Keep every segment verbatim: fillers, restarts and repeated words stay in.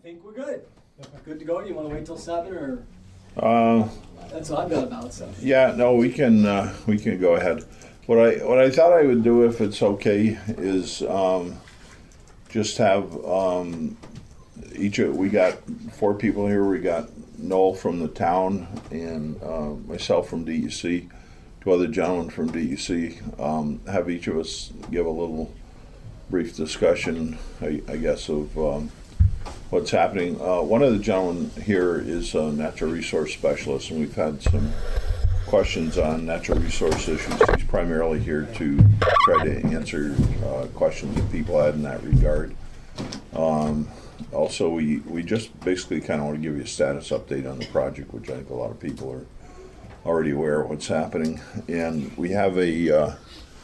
think we're good. Good to go. You want to wait till seven, or Uh, that's what I've got about so. yeah, no, we can uh, we can go ahead. What I what I thought I would do, if it's okay, is um, just have um, each of, we got four people here. We got Noel from the town and uh, myself from D E C, two other gentlemen from D E C. Um, have each of us give a little brief discussion, I, I guess, of um, what's happening. Uh, one of the gentlemen here is a natural resource specialist, and we've had some questions on natural resource issues. He's primarily here to try to answer uh, questions that people had in that regard. Um, also, we, we just basically kind of want to give you a status update on the project, which I think a lot of people are already aware of what's happening. And we have a uh,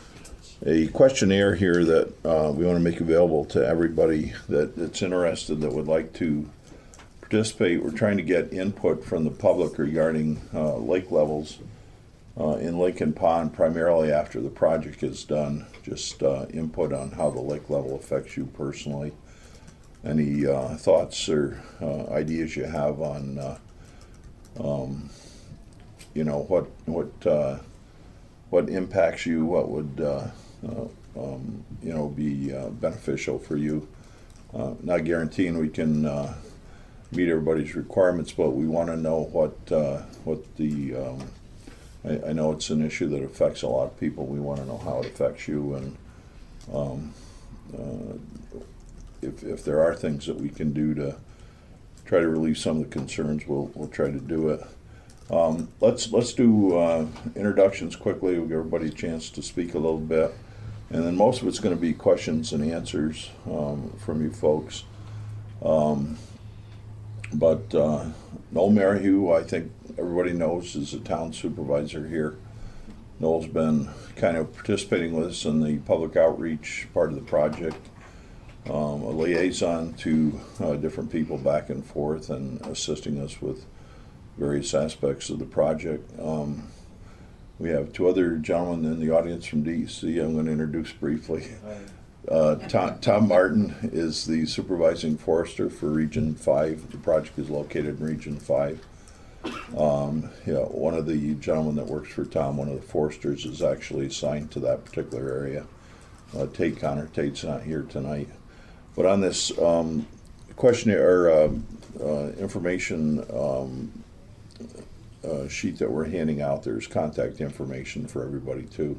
a questionnaire here that uh, we want to make available to everybody that, that's interested, that would like to participate. We're trying to get input from the public regarding uh, lake levels uh, in Lincoln Pond, primarily after the project is done. Just uh, input on how the lake level affects you personally. Any uh, thoughts or uh, ideas you have on, uh, um, you know, what what uh, what impacts you, what would uh, uh, um, you know be uh, beneficial for you. Uh, not guaranteeing we can uh, meet everybody's requirements, but we want to know what uh, what the. Um, I, I know it's an issue that affects a lot of people. We want to know how it affects you, and um, uh, if if there are things that we can do to try to relieve some of the concerns, we'll we'll try to do it. Um, let's let's do uh, introductions quickly. We'll give everybody a chance to speak a little bit, and then most of it's going to be questions and answers um, from you folks. Um, but uh, Noel Merrihew, I think everybody knows, is the town supervisor here. Noel's been kind of participating with us in the public outreach part of the project, um, a liaison to uh, different people back and forth, and assisting us with various aspects of the project. Um, we have two other gentlemen in the audience from D E C I'm going to introduce briefly. Uh, Tom, Tom Martin is the supervising forester for Region five. The project is located in Region five. Um, you know, one of the gentlemen that works for Tom, one of the foresters, is actually assigned to that particular area. Uh, Tate Connor. Tate's not here tonight. But on this um, questionnaire, or uh, uh, information um, Uh, sheet that we're handing out, there's contact information for everybody too.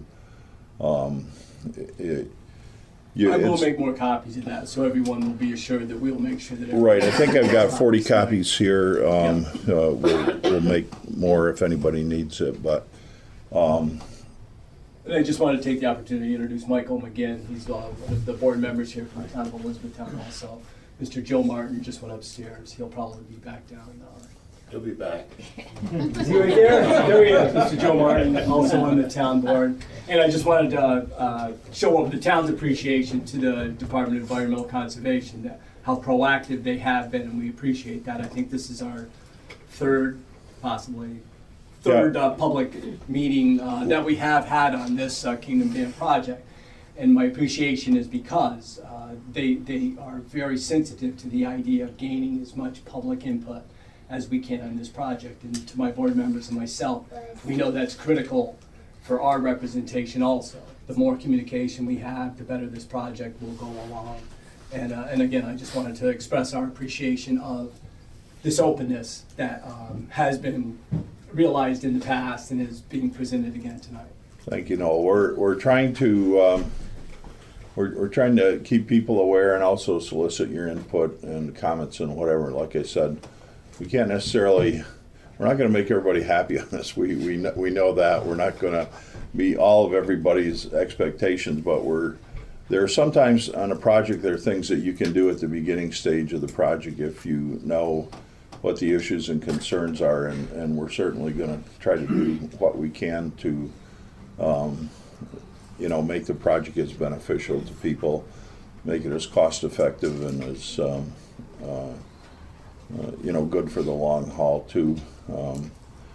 Um, it, it, you, I will make more copies of that, so everyone will be assured that we'll make sure that. Right, I think I've got forty copies here. Um, yeah. uh, we'll, we'll make more if anybody needs it, but. Um, and I just wanted to take the opportunity to introduce Michael McGinn. He's uh, one of the board members here from the town of Elizabethtown also. Mister Joe Martin just went upstairs. He'll probably be back down. Uh, He'll be back. Is he right there? There he is, Mister Joe Martin, also on the town board. And I just wanted to uh, show the town's appreciation to the Department of Environmental Conservation, that how proactive they have been, and we appreciate that. I think this is our third, possibly, third uh, public meeting uh, that we have had on this uh, Kingdom Dam project. And my appreciation is because uh, they, they are very sensitive to the idea of gaining as much public input as we can on this project. And to my board members and myself, we know that's critical for our representation also. The more communication we have, the better this project will go along. And, uh, and again, I just wanted to express our appreciation of this openness that um, has been realized in the past and is being presented again tonight. Thank you, Noel. We're, we're trying to um, we're, we're trying to keep people aware, and also solicit your input and comments and whatever. Like I said, we can't necessarily, we're not going to make everybody happy on this. We we know, we know that. We're not going to meet all of everybody's expectations, but we're, there are sometimes on a project, there are things that you can do at the beginning stage of the project if you know what the issues and concerns are, and, and we're certainly going to try to do what we can to, um, you know, make the project as beneficial to people, make it as cost effective and as, um, uh, Uh, you know, good for the long haul too. Um,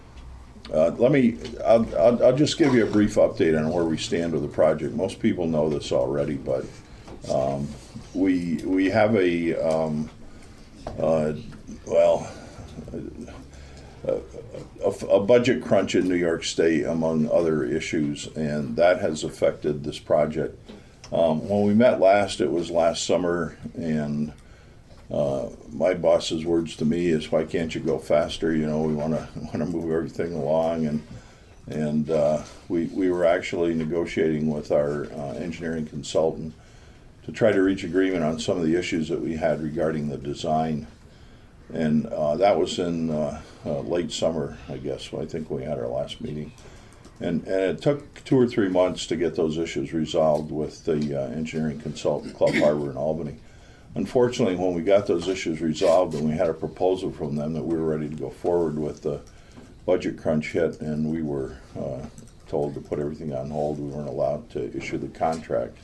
uh, let me, I'll, I'll, I'll just give you a brief update on where we stand with the project. Most people know this already, but um, we we have a um, uh, uh, well, a, a, a budget crunch in New York State, among other issues, and that has affected this project. Um, when we met last, it was last summer, and uh, my boss's words to me is, "Why can't you go faster? You know, we want to want to move everything along." And and uh, we we were actually negotiating with our uh, engineering consultant to try to reach agreement on some of the issues that we had regarding the design. And uh, that was in uh, uh, late summer, I guess. I think we had our last meeting. And, and it took two or three months to get those issues resolved with the uh, engineering consultant, Clough Harbor in Albany. Unfortunately, when we got those issues resolved and we had a proposal from them that we were ready to go forward with, the budget crunch hit, and we were uh, told to put everything on hold. We weren't allowed to issue the contract.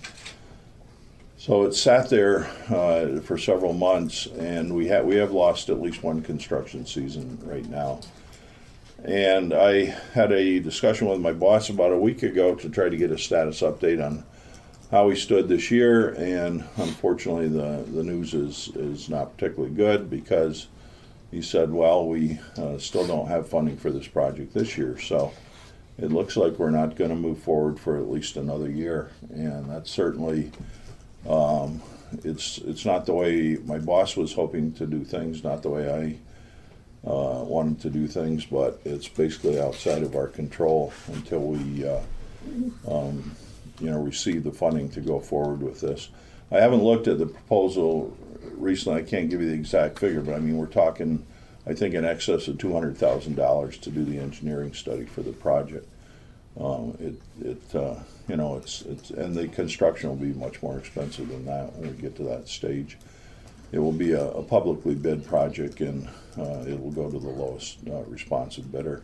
So it sat there uh, for several months, and we have we have lost at least one construction season right now. And I had a discussion with my boss about a week ago to try to get a status update on how we stood this year, and unfortunately the, the news is, is not particularly good, because he said, well, we uh, still don't have funding for this project this year, so it looks like we're not going to move forward for at least another year. And that's certainly Um, it's it's not the way my boss was hoping to do things, not the way I uh, wanted to do things, but it's basically outside of our control until we uh, um, you know, receive the funding to go forward with this. I haven't looked at the proposal recently. I can't give you the exact figure, but I mean, we're talking, I think, in excess of two hundred thousand dollars to do the engineering study for the project. Um, it, it uh, you know, it's, it's, and the construction will be much more expensive than that when we get to that stage. It will be a, a publicly bid project, and uh, it will go to the lowest uh, responsive bidder.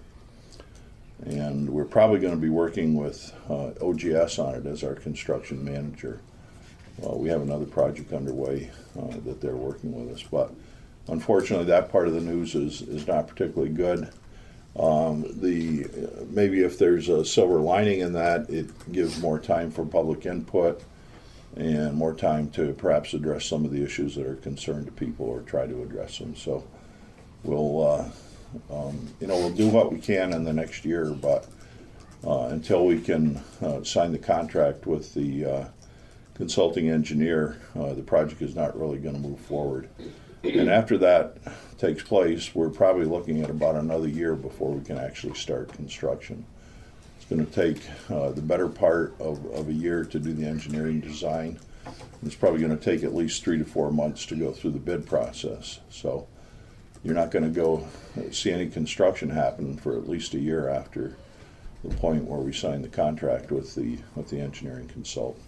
And we're probably going to be working with uh, O G S on it as our construction manager. Uh, we have another project underway uh, that they're working with us, but unfortunately that part of the news is, is not particularly good. Um, the maybe if there's a silver lining in that, it gives more time for public input and more time to perhaps address some of the issues that are concerned to people, or try to address them. So we'll uh, um, you know, we'll do what we can in the next year, but uh, until we can uh, sign the contract with the uh, consulting engineer, uh, the project is not really going to move forward. And after that takes place, we're probably looking at about another year before we can actually start construction. It's going to take uh, the better part of, of a year to do the engineering design. It's probably going to take at least three to four months to go through the bid process. So you're not going to go see any construction happen for at least a year after the point where we sign the contract with the with the engineering consultant.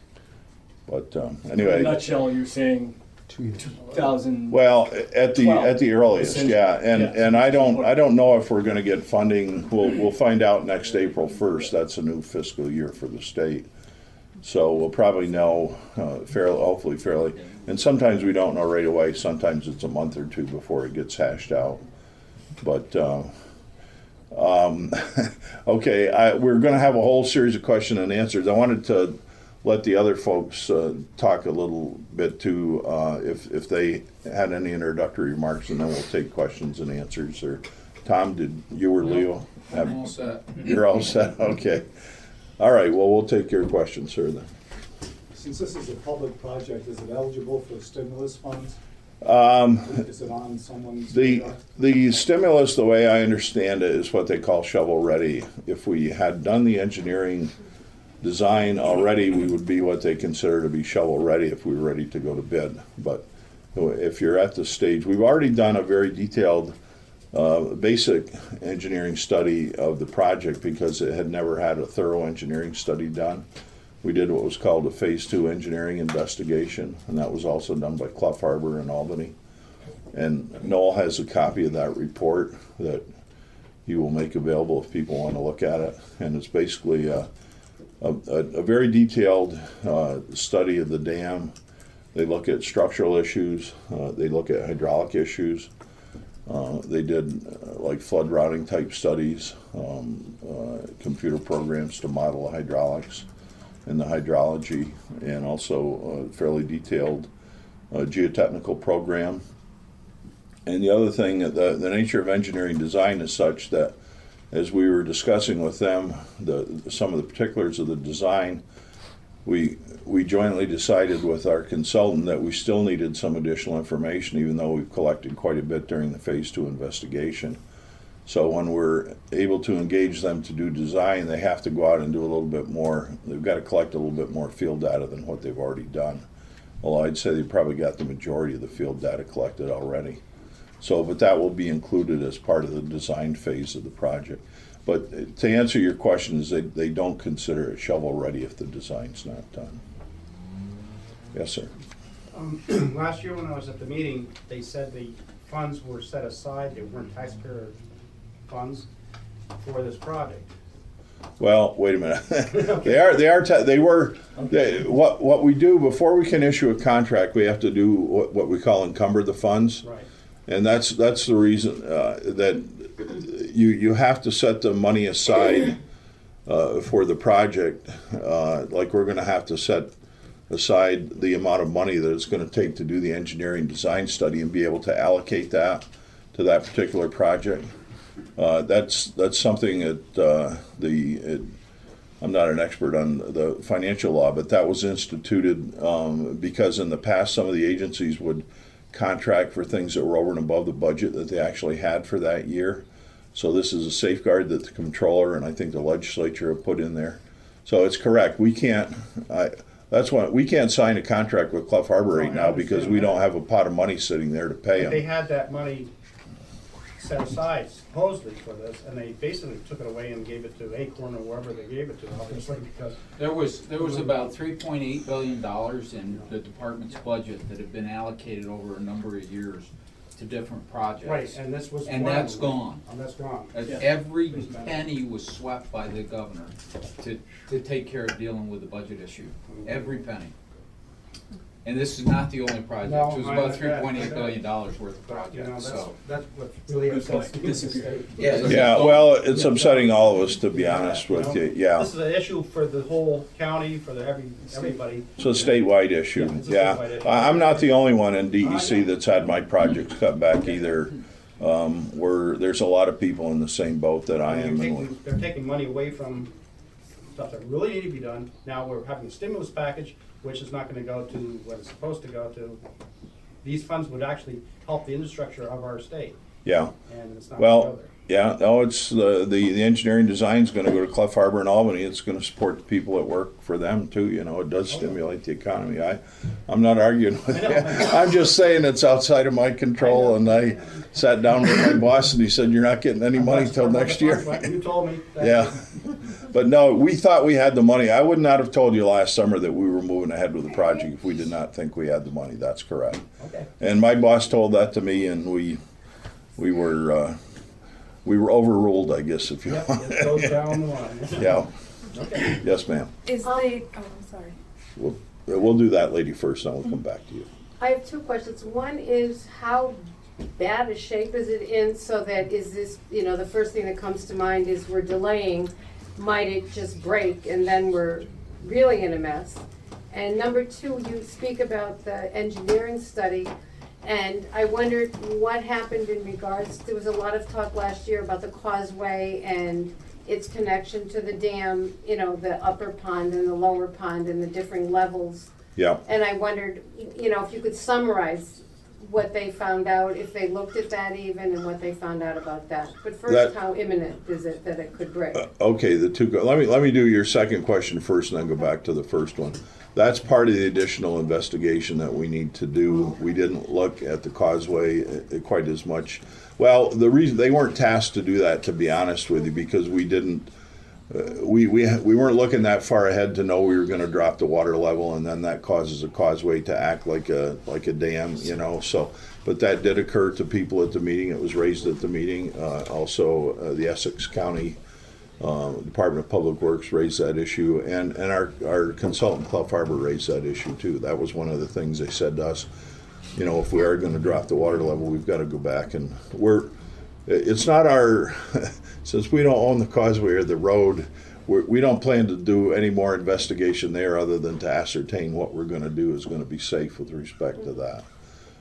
But um, anyway, in a nutshell, you're saying two thousand. Well, at the twelve, at the earliest, yeah, and yes. and I don't I don't know if we're going to get funding. We'll we'll find out next April first. That's a new fiscal year for the state, so we'll probably know uh, fairly, hopefully fairly. And sometimes we don't know right away. Sometimes it's a month or two before it gets hashed out. But uh, um, okay, I, we're going to have a whole series of question and answers. I wanted to let the other folks uh, talk a little bit too, uh, if if they had any introductory remarks, and then we'll take questions and answers. Or Tom, did you or Leo have? I'm all set. You're all set. Okay. All right. Well, we'll take your questions, sir. Then. Since this is a public project, is it eligible for stimulus funds? Um, Is it on someone's The radar? the stimulus, the way I understand it, is what they call shovel ready. If we had done the engineering design already, we would be what they consider to be shovel ready if we were ready to go to bid. But if you're at the stage, we've already done a very detailed uh, basic engineering study of the project, because it had never had a thorough engineering study done. We did what was called a phase two engineering investigation, and that was also done by Clough Harbor in Albany. And Noel has a copy of that report that he will make available if people want to look at it. And it's basically a, a, a very detailed uh, study of the dam. They look at structural issues, uh, they look at hydraulic issues. Uh, they did uh, like flood routing type studies, um, uh, computer programs to model the hydraulics and the hydrology, and also a fairly detailed uh, geotechnical program. And the other thing, the, the nature of engineering design is such that as we were discussing with them the, some of the particulars of the design, we, we jointly decided with our consultant that we still needed some additional information, even though we've collected quite a bit during the phase two investigation. So when we're able to engage them to do design, they have to go out and do a little bit more. They've got to collect a little bit more field data than what they've already done. Well, I'd say they probably got the majority of the field data collected already. So, but that will be included as part of the design phase of the project. But to answer your question, is they, they don't consider it shovel ready if the design's not done. Yes, sir. Um, last year when I was at the meeting, they said the funds were set aside, they weren't taxpayer funds for this project. Well, wait a minute. they are. They are. Ta- they were. They, what what we do before we can issue a contract, we have to do what, what we call encumber the funds. Right. And that's that's the reason uh, that you you have to set the money aside uh, for the project. Uh, like we're going to have to set aside the amount of money that it's going to take to do the engineering design study and be able to allocate that to that particular project. Uh, that's that's something that uh, the it, I'm not an expert on the financial law, but that was instituted um, because in the past some of the agencies would contract for things that were over and above the budget that they actually had for that year. So this is a safeguard that the controller and I think the legislature have put in there. So it's correct. We can't. I, that's why we can't sign a contract with Clough Harbor right now because we don't have a pot of money sitting there to pay them. They had that money set aside supposedly for this, and they basically took it away and gave it to Acorn or wherever they gave it to, obviously, because There was, there was about three point eight billion dollars in the department's budget that had been allocated over a number of years to different projects. right, and this was And one of that's them. gone. And that's gone. Uh, Yeah. Every penny was swept by the governor to, to take care of dealing with the budget issue. Every penny. And this is not the only project. No, It was I about understand. three point eight billion dollars worth of But, you know, projects, that's, so. that's what really Good upsets point. me. Disappeared. Yeah. Yeah, well, it's upsetting all of us to be honest with you. Yeah, This is an issue for the whole county, for the every, everybody. it's a statewide issue. Yeah, it's a Yeah, statewide issue. I- I'm not the only one in D E C I know. that's had my projects cut back either. Um, we're, there's a lot of people in the same boat that I They're am. taking, they're taking money away from stuff that really need to be done. Now we're having a stimulus package, which is not gonna go to what it's supposed to go to. These funds would actually help the infrastructure of our state, Yeah. and it's not gonna go Well, there. yeah, no, it's, the, the, the engineering design is gonna go to Clough Harbor and Albany. It's gonna support the people that work for them too, you know, it does stimulate the economy. I, I'm not arguing with you. I'm just saying it's outside of my control, and I sat down with my boss and he said, you're not getting any money till next year. You told me. Thank Yeah. you. But no, we thought we had the money. I would not have told you last summer that we were moving ahead with the project if we did not think we had the money. That's correct. Okay. And my boss told that to me, and we, we were, uh, we were overruled, I guess, if you Yep, want. it goes down the line. Yeah. Okay. Yes, ma'am. Is the, oh, I'm sorry. We'll, we'll do that lady first, then we'll come back to you. I have two questions. One is how bad a shape is it in so that is this, you know, the first thing that comes to mind is we're delaying, might it just break and then we're really in a mess? And number two, you speak about the engineering study, and I wondered what happened in regards, there was a lot of talk last year about the causeway and its connection to the dam, you know, the upper pond and the lower pond and the differing levels. Yeah. And I wondered, you know, if you could summarize what they found out, if they looked at that even, and what they found out about that. But That- first, how imminent is it that it could break? Uh, Okay, the two, go- let me, let me do your second question first and then go back to the first one. That's part of the additional investigation that we need to do. We didn't look at the causeway uh, quite as much. Well, the reason, they weren't tasked to do that, to be honest with you, because we didn't, uh, we, we, we weren't looking that far ahead to know we were gonna drop the water level, and then that causes a causeway to act like a, like a dam, you know, so. But that did occur to people at the meeting. It was raised at the meeting. Uh, also, uh, the Essex County Uh, Department of Public Works raised that issue, and, and our, our consultant, Clough Harbor, raised that issue too. That was one of the things they said to us, you know, if we are going to drop the water level, we've got to go back and we're, it's not our, since we don't own the causeway or the road, we're, we don't plan to do any more investigation there other than to ascertain what we're going to do is going to be safe with respect to that.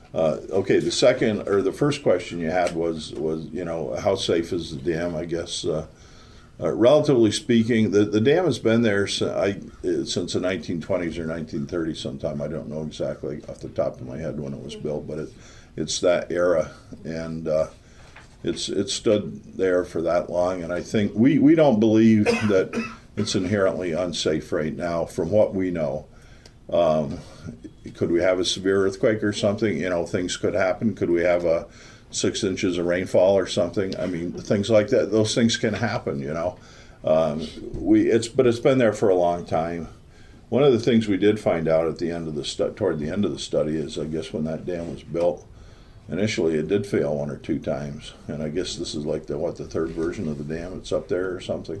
Uh, okay, the second, or the first question you had was, was, you know, how safe is the dam? I guess, uh, uh, relatively speaking, the, the dam has been there si- I, uh, since the nineteen twenties or nineteen thirties sometime. I don't know exactly off the top of my head when it was built, but it, it's that era. And uh, it's it's stood there for that long. And I think we, we don't believe that it's inherently unsafe right now from what we know. Um, could we have a severe earthquake or something? You know, things could happen. Could we have a six inches of rainfall or something? I mean, things like that. Those things can happen. You know, um, we it's but it's been there for a long time. One of the things we did find out at the end of the stu- toward the end of the study is, I guess, when that dam was built, initially it did fail one or two times, and I guess this is like the what the third version of the dam. It's up there or something.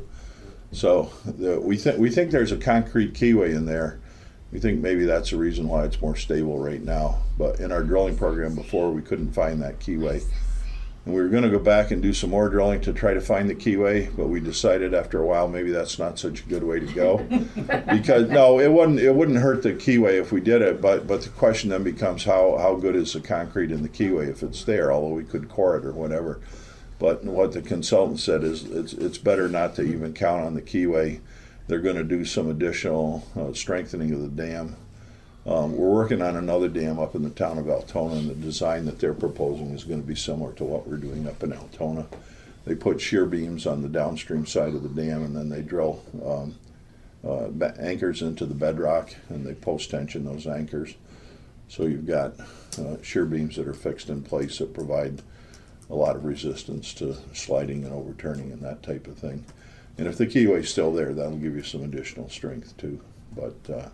So the, we think we think there's a concrete keyway in there. We think maybe that's the reason why it's more stable right now. But in our drilling program before, we couldn't find that keyway. And we were going to go back and do some more drilling to try to find the keyway, but we decided after a while maybe that's not such a good way to go. Because no, it wouldn't it wouldn't hurt the keyway if we did it, but but the question then becomes how, how good is the concrete in the keyway if it's there, although we could core it or whatever. But what the consultant said is it's it's better not to even count on the keyway. They're going to do some additional uh, strengthening of the dam. Um, we're working on another dam up in the town of Altona, and the design that they're proposing is going to be similar to what we're doing up in Altona. They put shear beams on the downstream side of the dam, and then they drill um, uh, ba- anchors into the bedrock, and they post-tension those anchors. So you've got uh, shear beams that are fixed in place that provide a lot of resistance to sliding and overturning and that type of thing. And if the keyway's still there, that'll give you some additional strength too. But uh,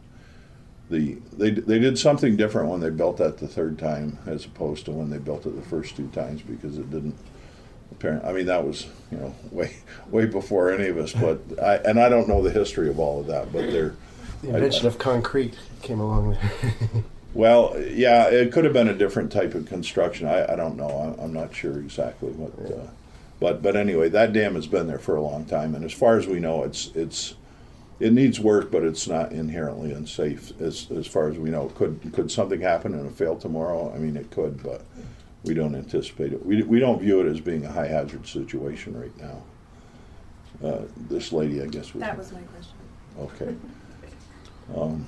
the they they did something different when they built that the third time as opposed to when they built it the first two times, because it didn't. Apparently, I mean, that was, you know, way way before any of us. But I and I don't know the history of all of that. But they're The invention I, of concrete came along there. well, yeah, it could have been a different type of construction. I, I don't know. I'm, I'm not sure exactly what. Uh, But but anyway, that dam has been there for a long time, and as far as we know, it's it's it needs work, but it's not inherently unsafe as as far as we know. Could could something happen and it fail tomorrow? I mean, it could, but we don't anticipate it. We we don't view it as being a high hazard situation right now. Uh, this lady, I guess, was That was my question. okay. Um,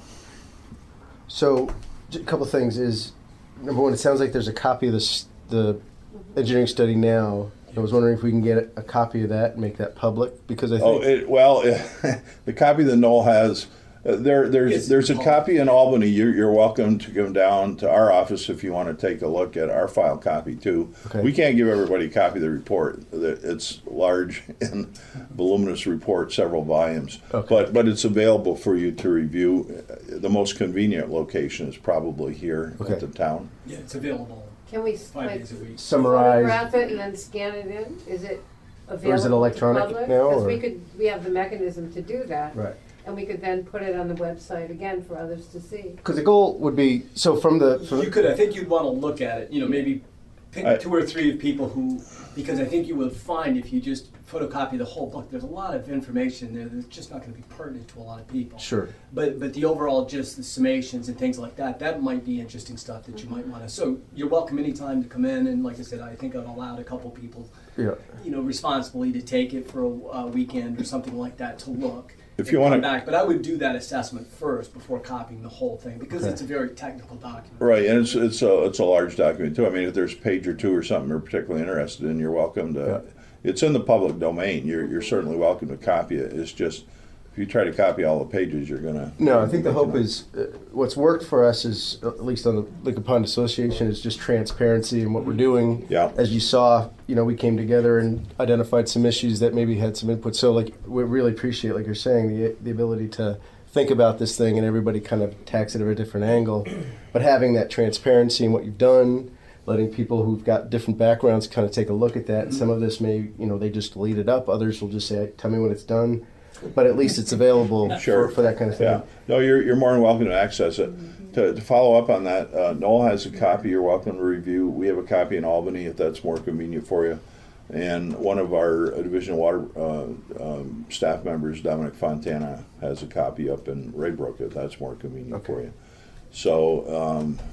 So, j- a couple things is, number one, it sounds like there's a copy of this, the engineering study now. I was wondering if we can get a, a copy of that and make that public, because I oh, think it, well, the copy that Noel has. Uh, there, there's It's there's a public. copy in Albany. You're, you're welcome to come down to our office if you want to take a look at our file copy too. Okay. We can't give everybody a copy of the report. It's large and voluminous report, several volumes. Okay. But but it's available for you to review. The most convenient location is probably here Okay. at the town. Yeah, it's available Can we five like days a week. summarize. photograph it and then scan it in? Is it available? Or is it electronic to public? now, Because or- we could, we have the mechanism to do that. Right. And we could then put it on the website again for others to see. Because the goal would be, so from the, from You could, I think you'd want to look at it, you know, maybe pick I- two or three of people who, because I think you will find if you just photocopy the whole book, there's a lot of information there that's just not going to be pertinent to a lot of people. Sure. But but the overall, just the summations and things like that, that might be interesting stuff that you might want to. So you're welcome anytime to come in, and like I said, I think I've allowed a couple people, Yeah. you know, responsibly to take it for a, a weekend or something like that to look. If and you wanna- come back, but I would do that assessment first before copying the whole thing, because Okay. it's a very technical document. Right, and it's it's a it's a large document too. I mean, if there's a page or two or something you're particularly interested in, you're welcome to. Yeah. It's in the public domain. You're you're certainly welcome to copy it. It's just if you try to copy all the pages, you're gonna. No, I think the hope is, uh, what's worked for us is, at least on the Lincoln Pond Association, is just transparency in what we're doing. Yeah. As you saw, you know, we came together and identified some issues that maybe had some input. So, like, we really appreciate, like you're saying, the the ability to think about this thing, and everybody kind of attacks it at a different angle. But having that transparency in what you've done, letting people who've got different backgrounds kind of take a look at that. And some of this may, you know, they just delete it up. Others will just say, tell me when it's done. But at least it's available Sure. for, for that kind of thing. Yeah. No, you're you're more than welcome to access it. To, to follow up on that, uh, Noel has a copy. You're welcome to review. We have a copy in Albany if that's more convenient for you. And one of our uh, Division of Water uh, um, staff members, Dominic Fontana, has a copy up in Raybrook if that's more convenient for Okay. you. So, um,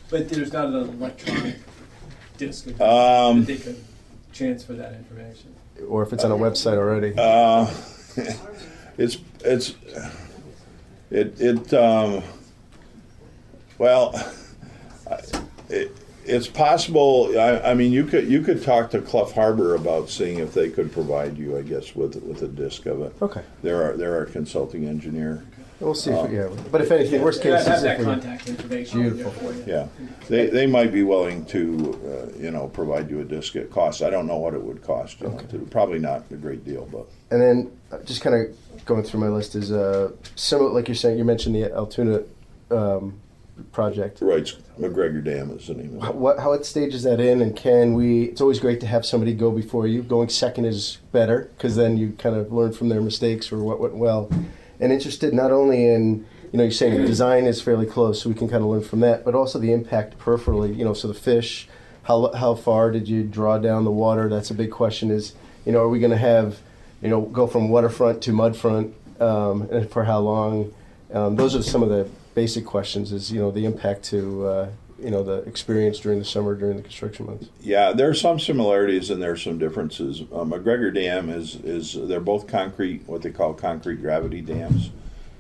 But there's not an electronic disc that Um, they could transfer that information. Or if it's on a website already. Uh, it's it's it it um, well, I- it, it's possible. I, I mean, you could you could talk to Clough Harbor about seeing if they could provide you, I guess, with with a disc of it. Okay. They're our they're our consulting engineer. We'll see. If, yeah. But if anything, worst Yeah, case I have is that if we, contact information. Beautiful. there for you. Yeah, they they might be willing to uh, you know provide you a disc at cost. I don't know what it would cost. You know, to, probably not a great deal, but. and then uh, just kind of going through my list is uh, similar, like you're saying, you mentioned the Altoona um, project. Right, McGregor Dam is the name of it. What, how what stage is that in, and can we? It's always great to have somebody go before you. Going second is better because then you kind of learn from their mistakes or what went well. And interested not only in, you know, you're saying the design is fairly close, so we can kind of learn from that, but also the impact peripherally. You know, so the fish, how how far did you draw down the water? That's a big question. Is, you know, are we going to have, you know, go from waterfront to mudfront, um, and for how long? Um, those are some of the basic questions. Is, you know, the impact to uh, you know, the experience during the summer during the construction months. Yeah, there are some similarities and there are some differences. Uh, McGregor Dam is is they're both concrete, what they call concrete gravity dams.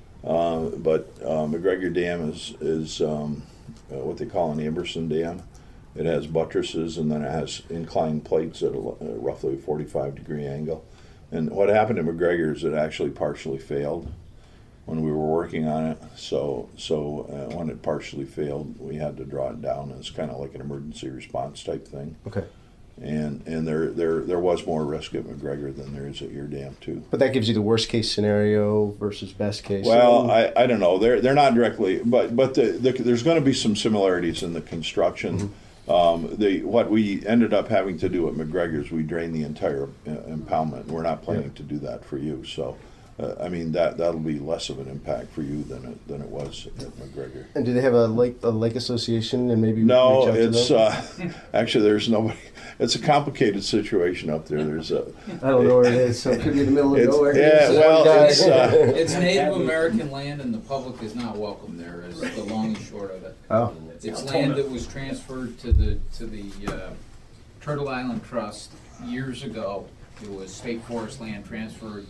Uh, but uh, McGregor Dam is is um, uh, what they call an Amberson Dam. It has buttresses and then it has inclined plates at a, a roughly forty-five degree angle. And what happened to McGregor is it actually partially failed when we were working on it. So so uh, when it partially failed, we had to draw it down. It's kind of like an emergency response type thing. Okay. And and there there there was more risk at McGregor than there is at your dam too. But that gives you the worst case scenario versus best case. Well, I, I don't know. They're they're not directly, but but the, the, there's going to be some similarities in the construction. Mm-hmm. Um, the what we ended up having to do at McGregor's, we drained the entire uh, impoundment. We're not planning Yeah. to do that for you. So, uh, I mean that that'll be less of an impact for you than it than it was at McGregor. And do they have a lake a lake association and maybe No, reach out it's to them? uh, actually there's nobody. It's a complicated situation up there. There's a I don't know where it is, so it could be in the middle of It's- nowhere. yeah, So well, one guy- it's, uh, It's Native American land and the public is not welcome there, is the long and short of it. Oh, It's land that was transferred to the, to the uh, Turtle Island Trust years ago. It was state forest land transferred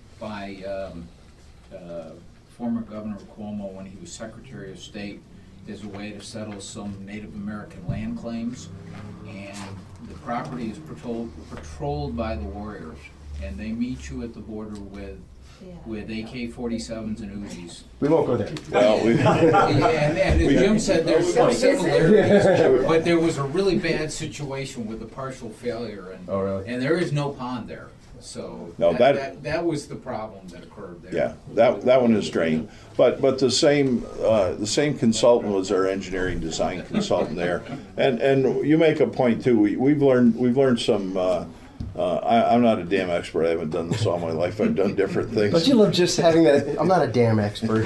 by um, uh, former Governor Cuomo when he was Secretary of State as a way to settle some Native American land claims. And the property is patrolled, patrolled by the warriors, and they meet you at the border with with A K forty-sevens and Uzis. we won't go there. well, we, And, and as Jim said, there's some similarities, but there was a really bad situation with the partial failure, and Oh, really? and there is no pond there, so No, that, that- that that was the problem that occurred there. yeah, that that one is drained. But but the same uh, the same consultant was our engineering design consultant there, and and you make a point too. We we've learned we've learned some. Uh, uh, I, I'm not a dam expert. I haven't done this all my life. I've done different things. Don't you love just having that? I'm not a damn expert.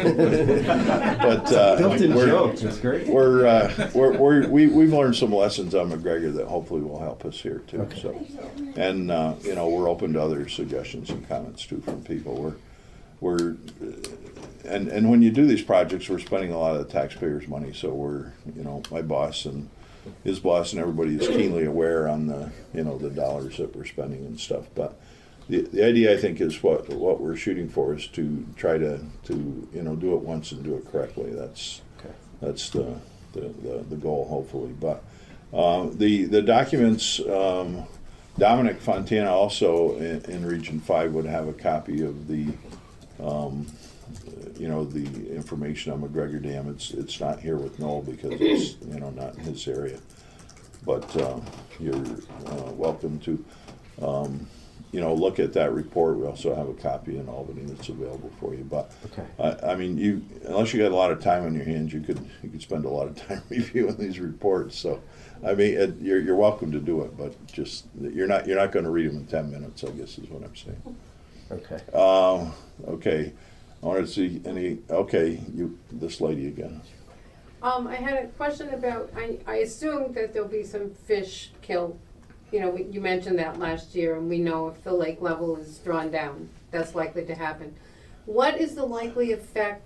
But uh, Built-in we're, joke. That's great. we're, uh, we're, we're, we, we've learned some lessons on McGregor that hopefully will help us here too. Okay. So, and uh, you know, we're open to other suggestions and comments too from people. We're, we're, uh, and and when you do these projects, we're spending a lot of the taxpayers' money. So we're, you know, my boss and his boss and everybody is keenly aware on the, you know, the dollars that we're spending and stuff. But the the idea, I think, is what what we're shooting for is to try to to you know do it once and do it correctly. That's Okay. that's the the, the, the goal, hopefully. But uh, the the documents, um, Dominic Fontana also in, in Region Five would have a copy of the, um, you know, the information on McGregor Dam. It's it's not here with Noel because it's you know not in his area. But uh, you're uh, welcome to. Um, you know, look at that report. We also have a copy in Albany that's available for you. But Okay. I, I mean, you unless you got a lot of time on your hands, you could you could spend a lot of time reviewing these reports. So, I mean, it, you're you're welcome to do it, but just you're not you're not going to read them in ten minutes. I guess is what I'm saying. Okay. Um, okay, I want to see any. Okay, you this lady again. Um, I had a question about, I, I assume that there'll be some fish killed. You know, we- you mentioned that last year, and we know if the lake level is drawn down, that's likely to happen. What is the likely effect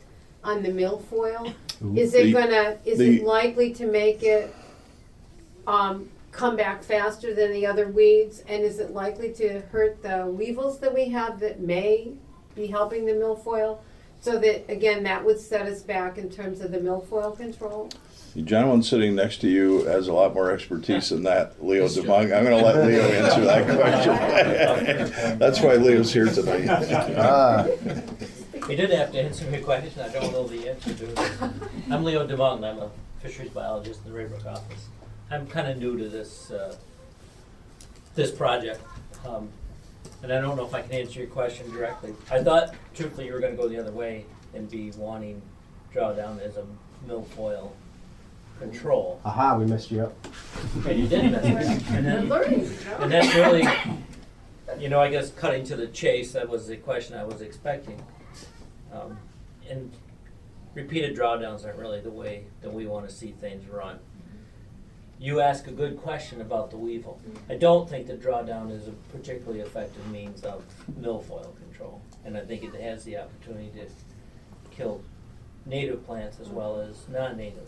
on the milfoil? Ooh. Is it The- gonna, is the- it likely to make it, um, come back faster than the other weeds? And is it likely to hurt the weevils that we have that may be helping the milfoil? So that, again, that would set us back in terms of the milfoil control? The gentleman sitting next to you has a lot more expertise than that, Leo DeMong. I'm going to let Leo answer that question. That's why Leo's here tonight. Ah, You did have to answer my question, I don't know the answer to it. I'm Leo DeMong, I'm a fisheries biologist in the Raybrook office. I'm kind of new to this, uh, this project, um, and I don't know if I can answer your question directly. I thought truthfully you were gonna go the other way and be wanting drawdown as a milfoil control. aha, we messed you up. And you did mess it up. And then- Learning, And that's really, you know, I guess cutting to the chase, that was the question I was expecting. Um, and repeated drawdowns aren't really the way that we want to see things run. You ask a good question about the weevil. I don't think that drawdown is a particularly effective means of milfoil control. And I think it has the opportunity to kill native plants as well as non-native.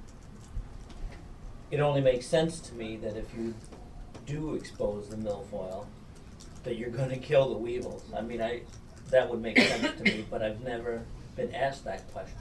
It only makes sense to me that if you do expose the milfoil, that you're gonna kill the weevils. I mean, I, that would make sense to me, but I've never been asked that question.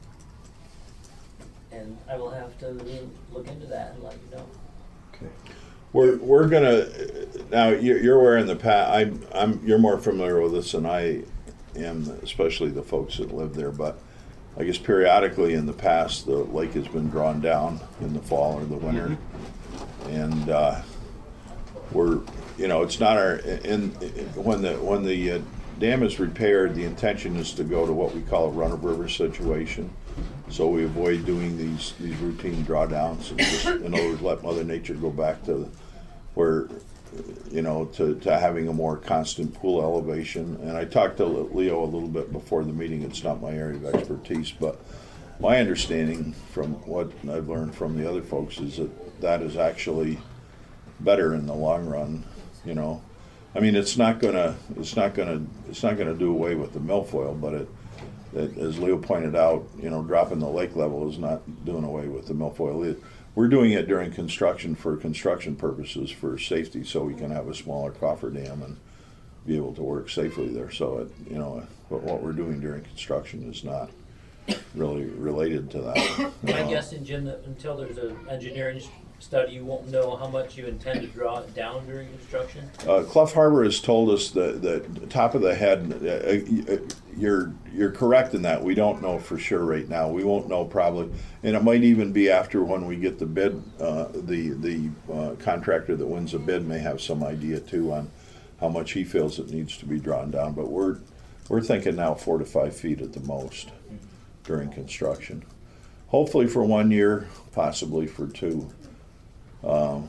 And I will have to look into that and let you know. We're we're gonna now. You're, you're aware in the past. I'm I'm. You're more familiar with this than I am, especially the folks that live there. But I guess periodically in the past, the lake has been drawn down in the fall or the winter, and uh, we're you know it's not our in, in when the when the uh, dam is repaired. The intention is to go to what we call a run-of-river situation. So we avoid doing these, these routine drawdowns and just, in other words, let Mother Nature go back to where, you know, to, to having a more constant pool elevation. And I talked to Leo a little bit before the meeting. It's not my area of expertise, but my understanding from what I've learned from the other folks is that that is actually better in the long run, you know. I mean, it's not gonna, it's not gonna, it's not gonna do away with the milfoil, but it, that, as Leo pointed out, you know, dropping the lake level is not doing away with the milfoil. It, we're doing it during construction for construction purposes, for safety, so we can have a smaller cofferdam and be able to work safely there. So, it, you know, but what we're doing during construction is not really related to that. My Uh, guessing, Jim, that until there's an engineering study, you won't know how much you intend to draw it down during construction? Uh, Clough Harbor has told us that, that top of the head, uh, uh, you're you're correct in that. We don't know for sure right now. We won't know probably, and it might even be after when we get the bid. Uh, the the uh, contractor that wins the bid may have some idea too on how much he feels it needs to be drawn down. But we're we're thinking now four to five feet at the most during construction. Hopefully for one year, possibly for two. Um,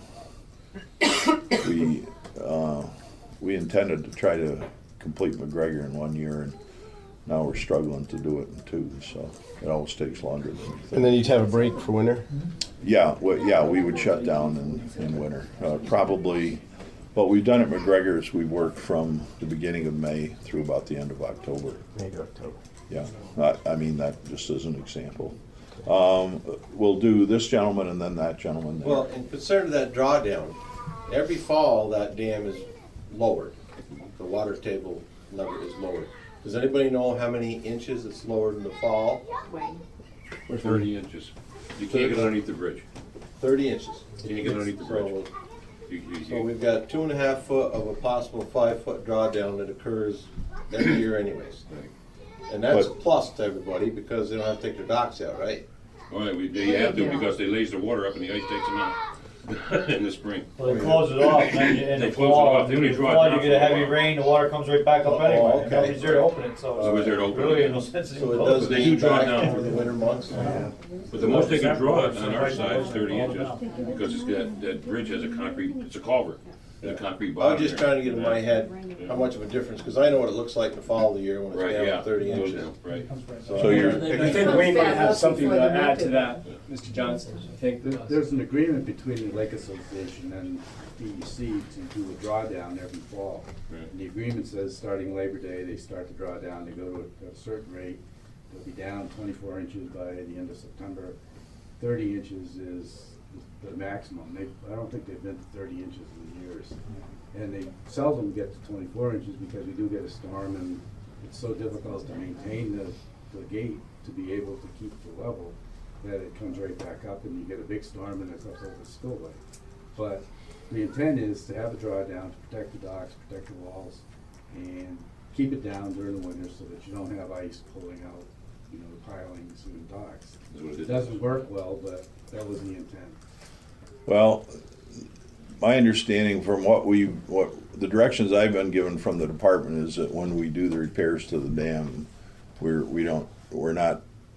we uh, we intended to try to complete McGregor in one year, and now we're struggling to do it in two. So it always takes longer than you think. And then you'd have a break for winter? Yeah, well, yeah, we would shut down in, in winter. Uh, probably, what we've done at McGregor is we worked from the beginning of May through about the end of October. May to October. Yeah, I, I mean, that just as an example. Um, we'll do this gentleman and then that gentleman there. Well, in concern of that drawdown, every fall that dam is lowered. The water table level is lowered. Does anybody know how many inches it's lowered in the fall? Thirty inches. You can't get underneath the bridge. Thirty inches. You can't get underneath the bridge. So, You- you- so you- we've got two and a half foot of a possible five foot drawdown that occurs every year anyways. And that's But- a plus to everybody because they don't have to take their docks out, right? Well, we- they have to because they lays the water up and the ice takes them out in the spring. Well, they close it off, and then you- in They the close it fall, off. They only in the draw it fall, down you get a for a heavy while. rain, the water comes right back up Oh, anyway, okay. and nobody's there to open it, so. Nobody's there to open it. Really, no sense in So it closing does They do lead draw back down. for the winter months. But the most they can draw it on our side is thirty inches because it's got, that bridge has a concrete, it's a culvert, a concrete I bottom. was just there. trying to get in my head how much of a difference, because I know what it looks like in the fall of the year when Right, it's yeah. down thirty Goes inches. down, Right. So you're- I think Wayne might have something to add to that, Mister Johnson. I think. There- There's an agreement between the Lake Association and D E C to do a drawdown every fall. Right. And the agreement says, starting Labor Day, they start to draw down, they go to a, a certain rate, They'll be down twenty-four inches by the end of September. Thirty inches is the maximum. They, I don't think they've been to thirty inches in years. And they seldom get to twenty-four inches because we do get a storm, and it's so difficult to maintain the, the gate to be able to keep the level that it comes right back up, and you get a big storm and it's up over the spillway. But the intent is to have a drawdown to protect the docks, protect the walls, and keep it down during the winter so that you don't have ice pulling out, you know, the pilings and the docks. It doesn't work well, but that was the intent. Well, my understanding from what we, what the directions I've been given from the department is that when we do the repairs to the dam, we're, we don't, we're not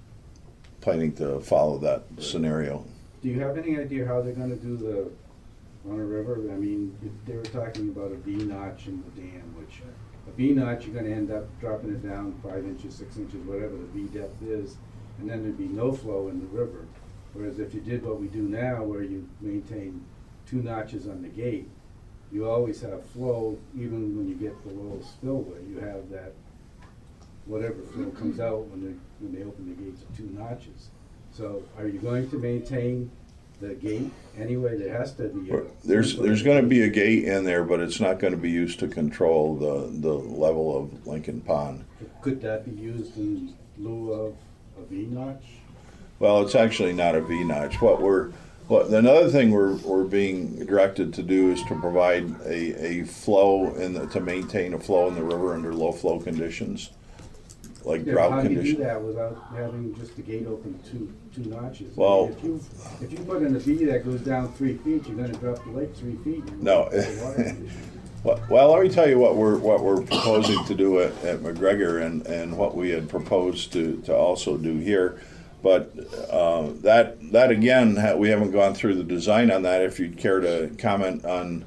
planning to follow that scenario. Do you have any idea how they're gonna do the Runner River? I mean, they were talking about a V notch in the dam, which a V notch, you're gonna end up dropping it down five inches, six inches, whatever the V depth is, and then there'd be no flow in the river. Whereas if you did what we do now, where you maintain two notches on the gate, you always have flow, even when you get below spillway, you have that, whatever flow comes out when they, when they open the gates of two notches. So are you going to maintain the gate anyway? There has to be a... There's, there's gonna be a gate in there, but it's not gonna be used to control the, the level of Lincoln Pond. Could that be used in lieu of a V notch? Well, it's actually not a V notch. What we're, what, another thing we're, we're being directed to do is to provide a, a flow in the, to maintain a flow in the river under low flow conditions, like Yeah, drought how do you conditions. do that without having just the gate open two, two notches? I Well- mean, If you, if you put in a V that goes down three feet, you're gonna drop the lake three feet. and No. the water condition. Well, well, let me tell you what we're, what we're proposing to do at, at McGregor and, and what we had proposed to, to also do here. But uh, that, that again, ha- we haven't gone through the design on that. If you'd care to comment on,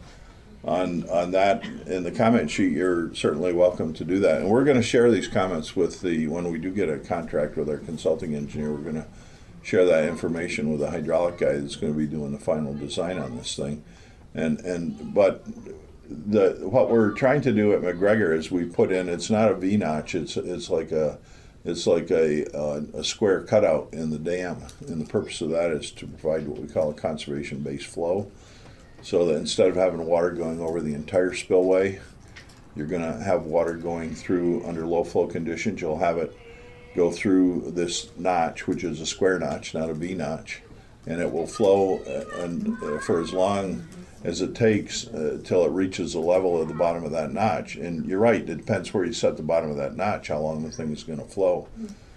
on, on that in the comment sheet, you're certainly welcome to do that. And we're gonna share these comments with the, when we do get a contract with our consulting engineer, we're gonna share that information with the hydraulic guy that's gonna be doing the final design on this thing. And, and, but the, what we're trying to do at McGregor is we put in, it's not a V notch, it's, it's like a, it's like a, uh, a square cutout in the dam. And the purpose of that is to provide what we call a conservation-based flow. So that instead of having water going over the entire spillway, you're gonna have water going through under low flow conditions. You'll have it go through this notch, which is a square notch, not a V notch. And it will flow uh, and, uh, for as long as it takes uh, till it reaches the level of the bottom of that notch. And you're right, it depends where you set the bottom of that notch, how long the thing is gonna flow.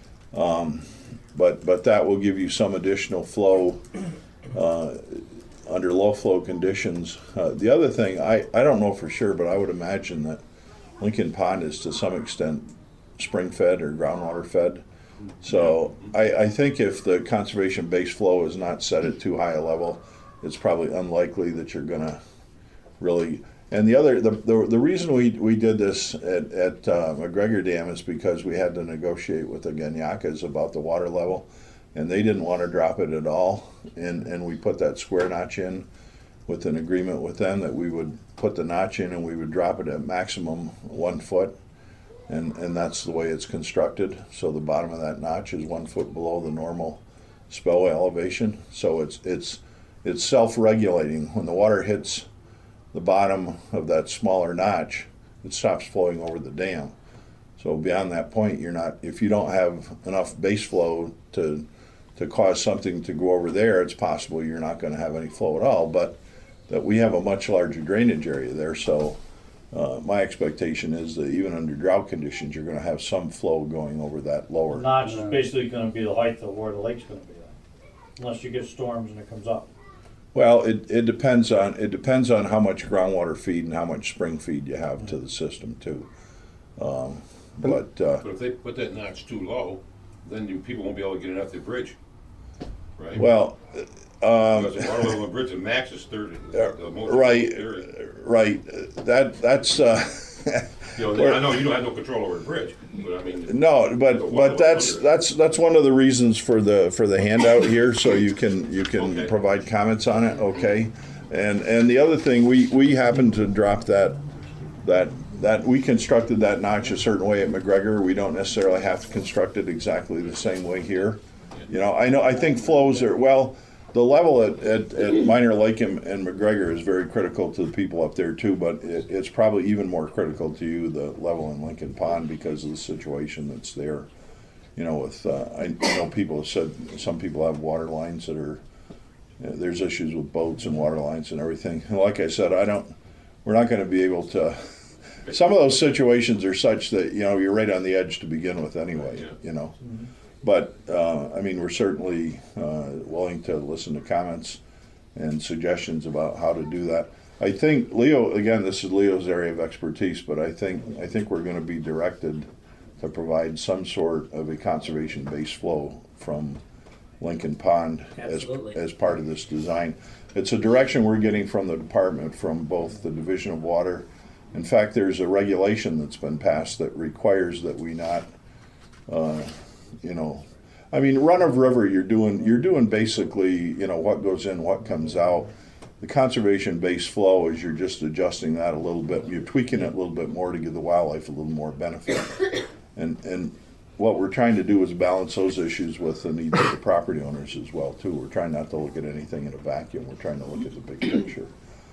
Um, but, but that will give you some additional flow uh, under low flow conditions. Uh, the other thing, I, I don't know for sure, but I would imagine that Lincoln Pond is to some extent spring fed or groundwater fed. So I, I think if the conservation based flow is not set at too high a level, it's probably unlikely that you're gonna really. And the other, the the, the reason we, we did this at, at uh, McGregor Dam is because we had to negotiate with the Ganyakas about the water level, and they didn't want to drop it at all. And and we put that square notch in with an agreement with them that we would put the notch in and we would drop it at maximum one foot. And, and that's the way it's constructed. So the bottom of that notch is one foot below the normal spillway elevation. So it's it's it's self-regulating. When the water hits the bottom of that smaller notch, it stops flowing over the dam. So beyond that point, you're not, if you don't have enough base flow to to cause something to go over there, it's possible you're not going to have any flow at all. But that we have a much larger drainage area there, so Uh, my expectation is that even under drought conditions, you're going to have some flow going over that lower. Notch is basically gonna be the height of where the lake's gonna be at, unless you get storms and it comes up. Well, it, it depends on it depends on how much groundwater feed and how much spring feed you have to the system too. Um, but uh, But if they put that notch too low, then you, people won't be able to get it off the bridge, right? well, um, Because the water level of the bridge, the max is thirty. The most right, is thirty. right. That that's. Uh, You know, I know you don't have no control over the bridge, but I mean. No, the but water but that's under. that's that's one of the reasons for the for the handout here, so you can you can Okay. provide comments on it, okay? And and the other thing, we we happened to drop that that that, we constructed that notch a certain way at McGregor. We don't necessarily have to construct it exactly the same way here. You know, I know, I think flows are, well, the level at, at, at Minor Lake and, and McGregor is very critical to the people up there too, but it, it's probably even more critical to you, the level in Lincoln Pond, because of the situation that's there. You know, with, uh, I, I know people have said, some people have water lines that are, you know, there's issues with boats and water lines and everything. And like I said, I don't, we're not gonna be able to, some of those situations are such that, you know, you're right on the edge to begin with anyway, you know. But, uh, I mean, we're certainly uh, willing to listen to comments and suggestions about how to do that. I think Leo, again, this is Leo's area of expertise, but I think, I think we're gonna be directed to provide some sort of a conservation-based flow from Lincoln Pond as, Absolutely. as part of this design. It's a direction we're getting from the department, from both the Division of Water. In fact, there's a regulation that's been passed that requires that we not, uh, you know, I mean, run of river, you're doing, you're doing basically, you know, what goes in, what comes out. The conservation-based flow is you're just adjusting that a little bit. You're tweaking it a little bit more to give the wildlife a little more benefit. And, and what we're trying to do is balance those issues with the needs of the property owners as well, too. We're trying not to look at anything in a vacuum. We're trying to look at the big picture.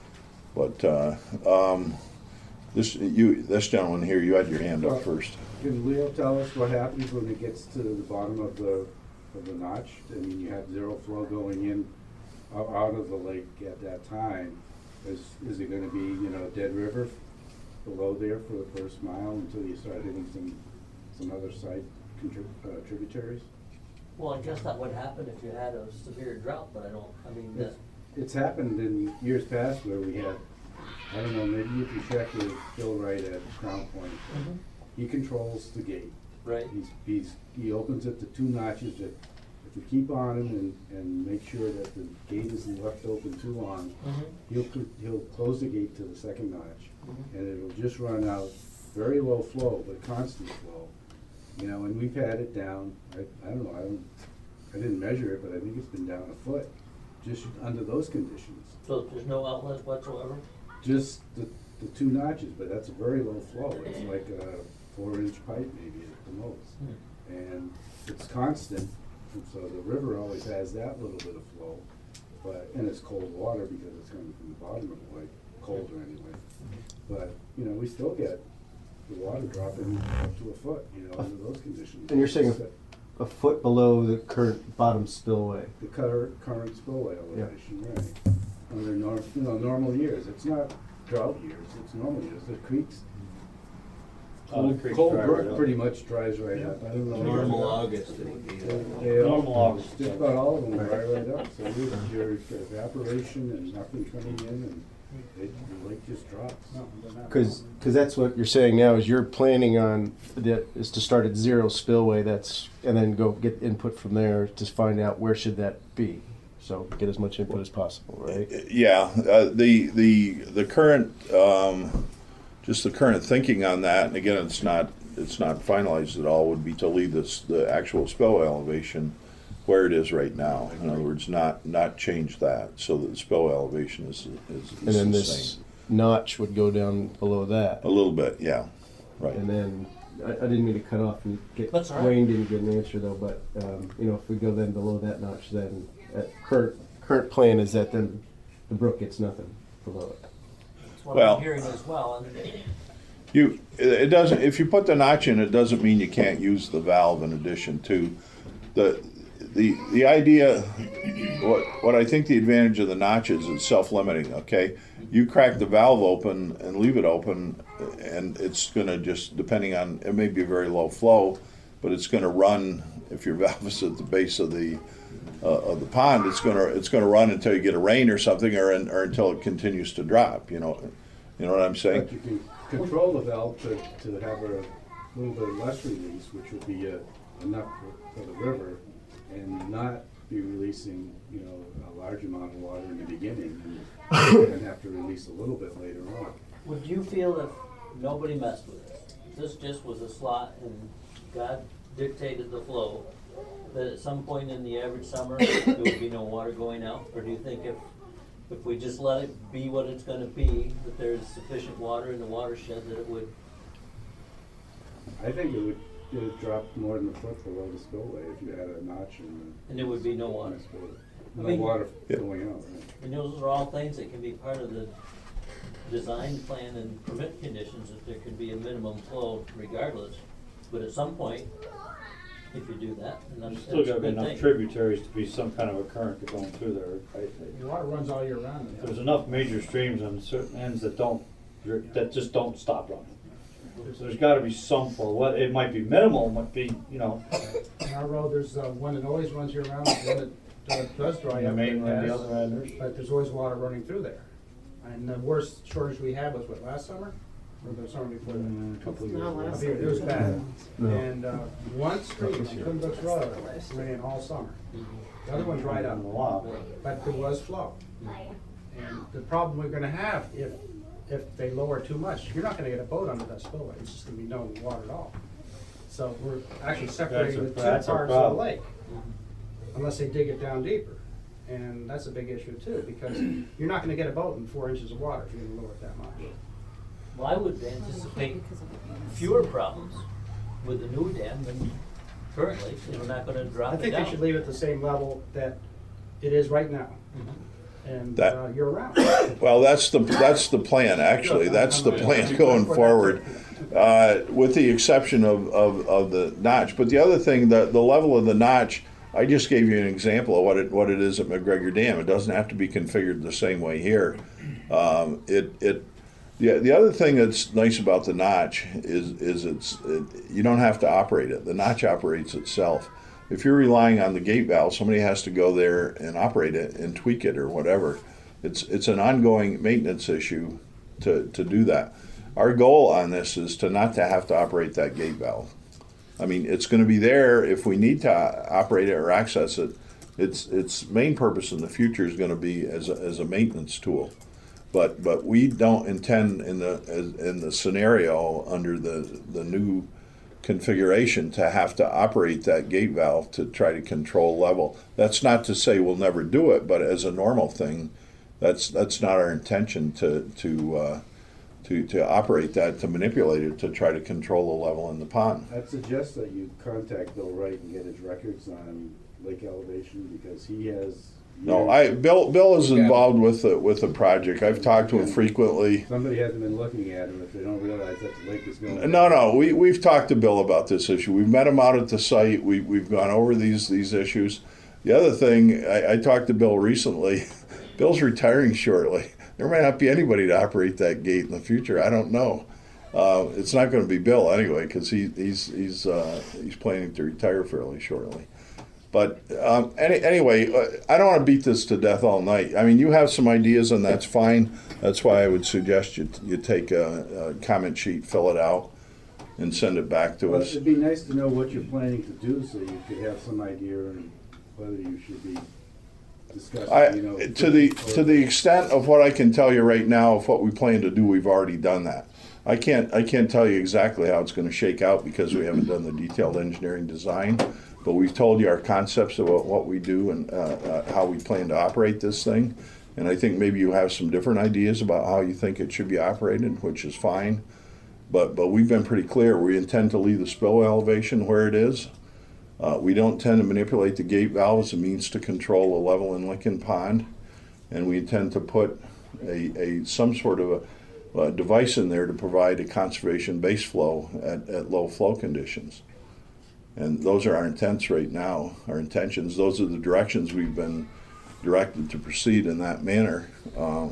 But uh, um, this, you, this gentleman here, you had your hand up first. Can Leo tell us what happens when it gets to the bottom of the, of the notch? I mean, you have zero flow going in, out out of the lake at that time. Is, is it gonna be, you know, dead river below there for the first mile until you start hitting some, some other side contrib- uh, tributaries? Well, I guess that would happen if you had a severe drought, but I don't, I mean, It's, the, it's happened in years past where we had, I don't know, maybe if you check with Bill Wright at Crown Point, Mhm. he controls the gate. right? He's, he's, he opens it to two notches that, if we keep on him and, and make sure that the gate isn't left open too long, Mhm. he'll, cl- he'll close the gate to the second notch, Mhm. and it'll just run out very low flow, but constant flow. You know, and we've had it down, I, I don't know, I don't, I didn't measure it, but I think it's been down a foot, just under those conditions. So there's no outlet whatsoever? Just the, the two notches, but that's a very low flow, it's like a four inch pipe maybe at the most. Hmm. And it's constant, and so the river always has that little bit of flow, but, and it's cold water because it's coming from the bottom of the lake, colder anyway. But, you know, we still get the water dropping up to a foot, you know, under those conditions. And you're saying a foot below the current bottom spillway. The current, current spillway elevation, right. Under nor, you know, normal years, it's not drought years, it's normal years, the creeks. Oh, the Cold, creeks Cold dry Brook right up. pretty much dries right up, I don't know. Normal August, it'd be, uh, They all- Normal August. Just about all of them dry right up, so you- your evaporation and nothing coming in, and it, the lake just drops. Because that's what you're saying now is you're planning on that is to start at zero spillway. That's and then go get input from there to find out where should that be. So get as much input as possible, right? Yeah, uh, the the the current um, just the current thinking on that, and again, it's not it's not finalized at all. Would be to leave this the actual spillway elevation where it is right now. In other words, not not change that so that the spillway elevation is is, is And then the this same. notch would go down below that. A little bit, yeah, right. And then I, I didn't mean to cut off and get That's all right. Wayne didn't get an answer though. But um, you know, if we go then below that notch, then at current current plan is that then the brook gets nothing below it. that's what Well- I'm hearing as well, and You, it doesn't, if you put the notch in, it doesn't mean you can't use the valve in addition to. The, the, the idea, what, what I think the advantage of the notch is, it's self-limiting, okay? You crack the valve open and leave it open, and it's gonna just, depending on, it may be very low flow, but it's gonna run, if your valve is at the base of the, uh, of the pond, it's gonna, it's gonna run until you get a rain or something, or, in, or until it continues to drop, you know? You know what I'm saying? But you can control the valve to, to have a little bit less release, which would be uh, enough for, for the river, and not be releasing, you know, a large amount of water in the beginning, and then have to release a little bit later on. would you feel if nobody messed with it? This just was a slot and God dictated the flow, that at some point in the average summer, there would be no water going out? Or do you think if if we just let it be what it's gonna be, that there's sufficient water in the watershed, that it would, I think it would, it would drop more than a foot below the spillway if you had a notch in the. and there would be no water. spillway. I No mean- water Yeah. going out, right? And those are all things that can be part of the design plan and permit conditions, that there could be a minimum flow regardless. But at some point, if you do that, then There's that's, still that's a gotta be good enough thing. tributaries to be some kind of a current to going through there. I think. The water runs all year round. in there. There's enough major streams on certain ends that don't, that just don't stop running. So there's gotta be some flow, what, it might be minimal, it might be, you know, On our road, there's uh, one that always runs year round, one that uh, does dry the up. main that one, the has- other end, there's. But there's always water running through there. And the worst shortage we had was what, last summer? Or the summer before that? Mm, a couple of Not years. last I think It was bad. No. And uh, one street on Twin Brooks Road ran all summer. The other one dried up. A lot. But there was flow. And the problem we're gonna have, if, if they lower too much, you're not gonna get a boat under that spillway, it's just gonna be no water at all. So we're actually separating the That's a- two that's a parts of the problem. lake, unless they dig it down deeper. And that's a big issue too, because you're not gonna get a boat in four inches of water if you're gonna lower it that much. Well, I would anticipate fewer problems with the new dam than currently, because we're not gonna drop I it think they down. should leave it the same level that it is right now, Mhm. and That- uh, year round. Well, that's the, that's the plan, actually. That's the plan going forward, uh, with the exception of, of, of the notch. But the other thing, the, the level of the notch, I just gave you an example of what it, what it is at McGregor Dam. It doesn't have to be configured the same way here. Um, it, it, the, the other thing that's nice about the notch is, is it's, it, you don't have to operate it. The notch operates itself. If you're relying on the gate valve, somebody has to go there and operate it and tweak it or whatever. It's it's an ongoing maintenance issue to, to do that. Our goal on this is to not to have to operate that gate valve. I mean, it's going to be there if we need to operate it or access it. Its its main purpose in the future is going to be as a, as a maintenance tool. But but we don't intend in the as, in the scenario under the the new configuration to have to operate that gate valve to try to control level. That's not to say we'll never do it, but as a normal thing, that's that's not our intention to to uh, to to operate that, to manipulate it, to try to control the level in the pond. I'd suggest that you contact Bill Wright and get his records on lake elevation, because he has. No, I Bill Bill is involved with the with the project. I've talked to him frequently. Somebody hasn't been looking at him if they don't realize that the lake is going. No, no, we, we've talked to Bill about this issue. We've met him out at the site. We, we've gone over these, these issues. The other thing, I, I talked to Bill recently. Bill's retiring shortly. There might not be anybody to operate that gate in the future. I don't know. Uh, it's not going to be Bill anyway, because he, he's, he's, uh, he's planning to retire fairly shortly. But um, any, anyway, uh, I don't want to beat this to death all night. I mean, you have some ideas, and that's fine. That's why I would suggest you you take a, a comment sheet, fill it out, and send it back to Well, us. it'd be nice to know what you're planning to do, so you could have some idea on whether you should be discussing, I, you know. to the to the extent of what I can tell you right now of what we plan to do, we've already done that. I can't I can't tell you exactly how it's going to shake out because we haven't done the detailed engineering design. But we've told you our concepts about what we do and uh, uh, how we plan to operate this thing. And I think maybe you have some different ideas about how you think it should be operated, which is fine. But but we've been pretty clear. We intend to leave the spillway elevation where it is. Uh, we don't tend to manipulate the gate valve as a means to control the level in Lincoln Pond. And we intend to put a, a some sort of a, a device in there to provide a conservation base flow at, at low flow conditions. And those are our intents right now, our intentions. Those are the directions we've been directed to proceed in that manner. Uh,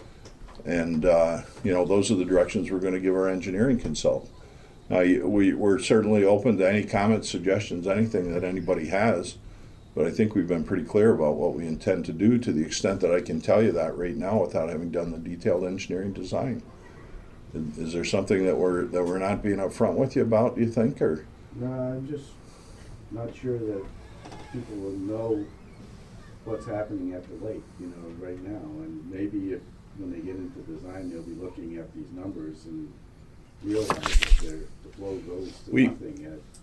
and, uh, you know, those are the directions we're going to give our engineering consultant. Now, we, we're certainly open to any comments, suggestions, anything that anybody has. But I think we've been pretty clear about what we intend to do to the extent that I can tell you that right now without having done the detailed engineering design. Is, is there something that we're, that we're not being upfront with you about, do you think, or? No, I'm just not sure that people will know what's happening at the lake, you know, right now. And maybe if, when they get into design, they'll be looking at these numbers and realize that their, the flow goes to We- nothing at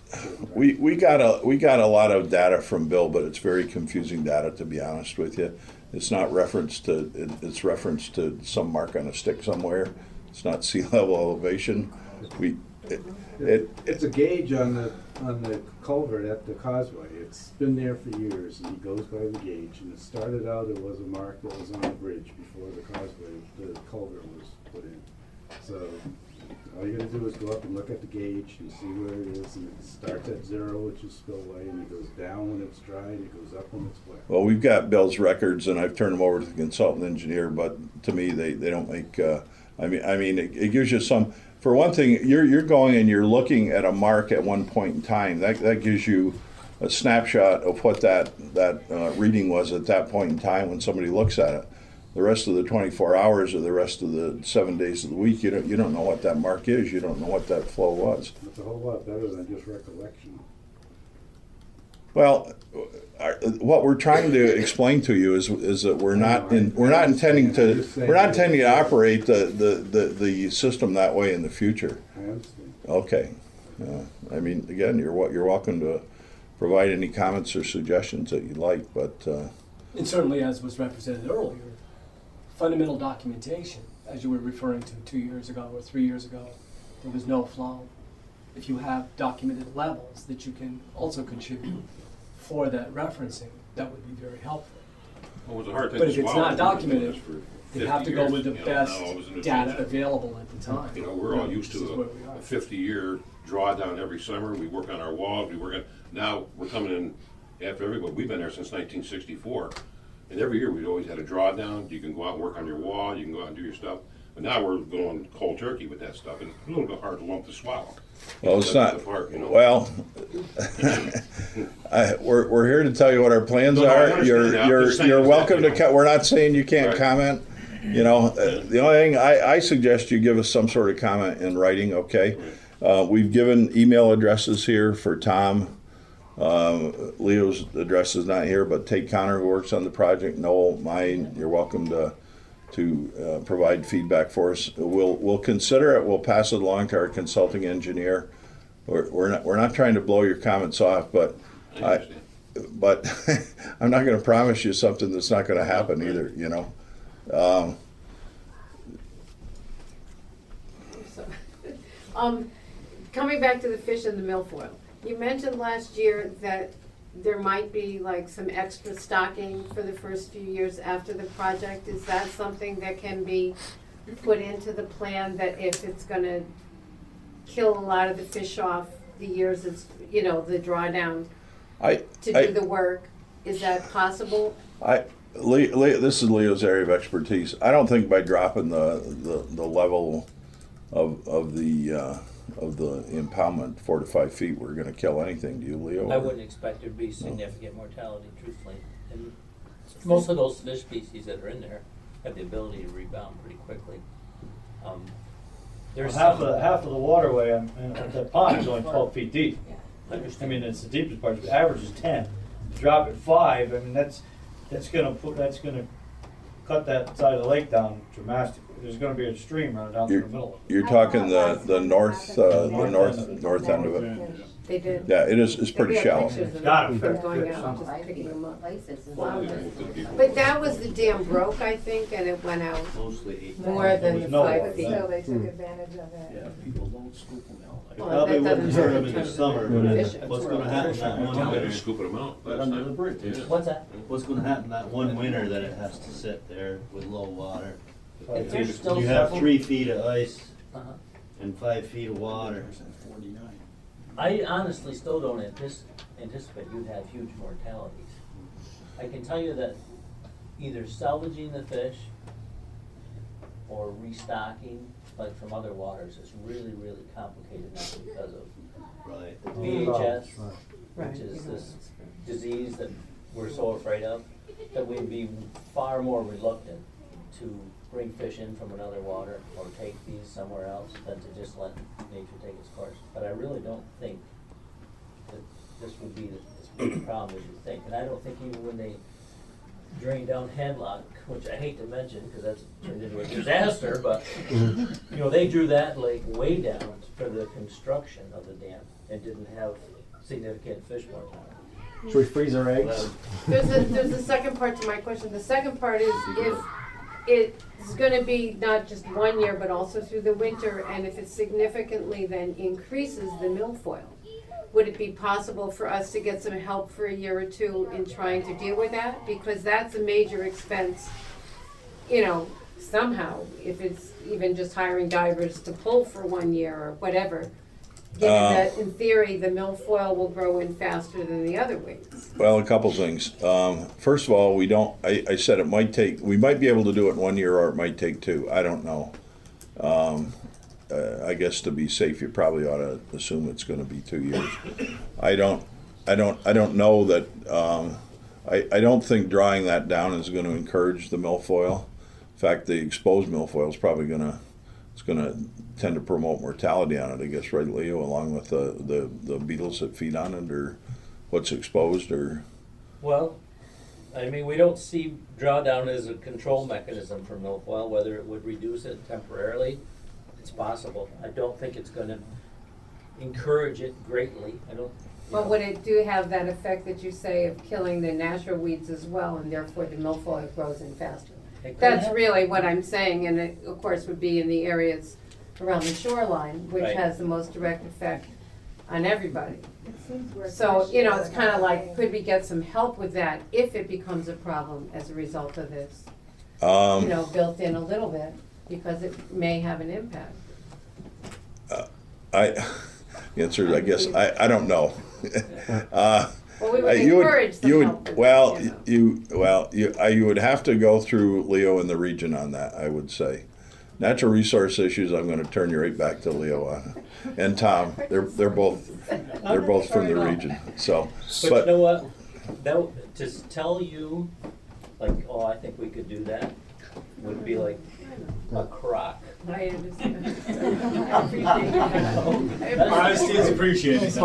we, we got a, we got a lot of data from Bill, but it's very confusing data, to be honest with you. It's not referenced to, it, it's referenced to some mark on a stick somewhere. It's not sea level elevation. We, it, it, It's a gauge on the, on the culvert at the causeway. It's been there for years, and he goes by the gauge. And it started out, it was a mark that was on the bridge before the causeway, the culvert was put in. So all you gotta do is go up and look at the gauge and see where it is, and it starts at zero, which is spillway, and it goes down when it's dry, and it goes up when it's wet. well, we've got Bill's records, and I've turned them over to the consultant engineer, but to me, they, they don't make, uh, I mean, I mean, it, it gives you some, for one thing, you're, you're going and you're looking at a mark at one point in time. That, that gives you a snapshot of what that, that uh, reading was at that point in time when somebody looks at it. The rest of the twenty-four hours or the rest of the seven days of the week, you don't, you don't know what that mark is. You don't know what that flow was. It's a whole lot better than just recollection. Well, our- what we're trying to explain to you is, is that we're not, in, we're not intending to, we're not intending to operate the, the, the, the system that way in the future. I understand. Okay. Uh, I mean, again, you're, wa- you're welcome to provide any comments or suggestions that you'd like, but, uh, And certainly, as was represented earlier, fundamental documentation, as you were referring to two years ago or three years ago, there was no flow. If you have documented levels that you can also contribute for that referencing, that would be very helpful. Well, it was a hard thing But to if it's swallow. not documented, For you have to fifty go years, with the you know, best now all of a sudden it's data changed. available at the time. You know, we're all Really, used this is to where we a are. fifty-year drawdown every summer. We work on our walls, we work on, now we're coming in after everybody. We've been there since nineteen sixty-four. And every year we've always had a drawdown. You can go out and work on your wall, you can go out and do your stuff. But now we're going cold turkey with that stuff, and it's a little bit hard to lump to swallow. well, it's That's not, the part, you know. well, I, we're, we're here to tell you what our plans No, no, I are. understand You're, that. I'm you're, just saying you're is that, welcome you to, know- co- we're not saying you can't Right. comment. You know, uh, the only thing, I, I suggest you give us some sort of comment in writing, okay? Uh, we've given email addresses here for Tom. Um, Leo's address is not here, but Tate Connor, who works on the project, Noel, mine, you're welcome to, to uh, provide feedback for us. We'll, we'll consider it, we'll pass it along to our consulting engineer. We're, we're not, we're not trying to blow your comments off, but I I, understand. but I'm not gonna promise you something that's not gonna happen either, you know? Um, So, um, coming back to the fish and the milfoil, you mentioned last year that there might be like some extra stocking for the first few years after the project. Is that something that can be put into the plan, that if it's gonna kill a lot of the fish off the years it's, you know, the drawdown I, to I, do the work, is that possible? I, Le, Le, this is Leo's area of expertise. I don't think by dropping the, the, the level of, of the, uh, of the impoundment four to five feet, we're gonna kill anything. Do you, Leo? I wouldn't expect there to be significant mortality, truthfully. And most of those fish species that are in there have the ability to rebound pretty quickly. Um, There's Well, half some, of, the- half of the waterway on, on that pond is only twelve feet deep. I understand. mean, it's the deepest part, the average is ten. You drop it five, I mean, that's, that's gonna put, that's gonna cut that side of the lake down dramatically. There's gonna be a stream running down through the middle. You're talking the, the north, uh, the north, north end of it. They did. Yeah, it is, it's pretty They had shallow. pictures of it Gotta from be. going Good. out, just picking them up. Wow. But that was, the dam broke, I think, and it went out Mostly. more than the no five water. feet. So they took advantage of it. Yeah, people don't scoop them out. It Well, probably that wouldn't doesn't hurt hurt them in in the terms of summer, but fishing. what's gonna happen that one Yeah, they're winter? scooping them out. Right last under night. the bridge. Yeah. What's that? What's gonna happen that one winter that it has to sit there with low water? If there's still You have several- three feet of ice Uh-huh. and five feet of water. I honestly still don't antis- anticipate you'd have huge mortalities. I can tell you that either salvaging the fish or restocking, like from other waters, is really, really complicated now because of Right. the V H S, Right, which is you know, this disease that we're so afraid of, that we'd be far more reluctant to bring fish in from another water or take these somewhere else than to just let nature take its course. But I really don't think that this would be the- as big a problem as you think. And I don't think even when they drain down Headlock, which I hate to mention because that's turned into a disaster, but you know, they drew that lake way down for the construction of the dam and didn't have significant fish mortality. Should we freeze our eggs? There's a, there's a second part to my question. The second part is if it's gonna be not just one year, but also through the winter, and if it significantly then increases the milfoil, would it be possible for us to get some help for a year or two in trying to deal with that? Because that's a major expense, you know, somehow, if it's even just hiring divers to pull for one year or whatever. Given Uh, that in theory, the milfoil will grow in faster than the other weeds. Well, a couple things. Um, first of all, we don't, I, I said it might take, we might be able to do it in one year or it might take two. I don't know. Um, uh, I guess to be safe, you probably ought to assume it's going to be two years. I don't, I don't, I don't know that, um, I, I don't think drawing that down is going to encourage the milfoil. In fact, the exposed milfoil is probably going to, it's going to tend to promote mortality on it, I guess, right, Leo, along with the, the, the beetles that feed on it, or what's exposed, or... Well, I mean, we don't see drawdown as a control mechanism for milfoil. Whether it would reduce it temporarily, it's possible. I don't think it's going to encourage it greatly. I don't. But would it do have that effect that you say of killing the natural weeds as well, and therefore the milfoil grows in faster? That's really what I'm saying, and it, of course, would be in the areas around the shoreline, which Right. has the most direct effect on everybody. So, you know, it's kind of like, could we get some help with that if it becomes a problem as a result of this? Um, You know, built in a little bit, because it may have an impact. I, the answer is, I guess, I, I don't know. uh, Well, we Uh, would you encourage would, some you help would, with well, it, you know. you, well, you, uh, you would have to go through Leo and the region on that, I would say. Natural resource issues, I'm gonna turn you right back to Leo on. And Tom, they're, they're both, they're both from the region, so. But, you know what? That to tell you, like, oh, I think we could do that, would be like a crock. I understand. I appreciate that. Honesty is appreciated.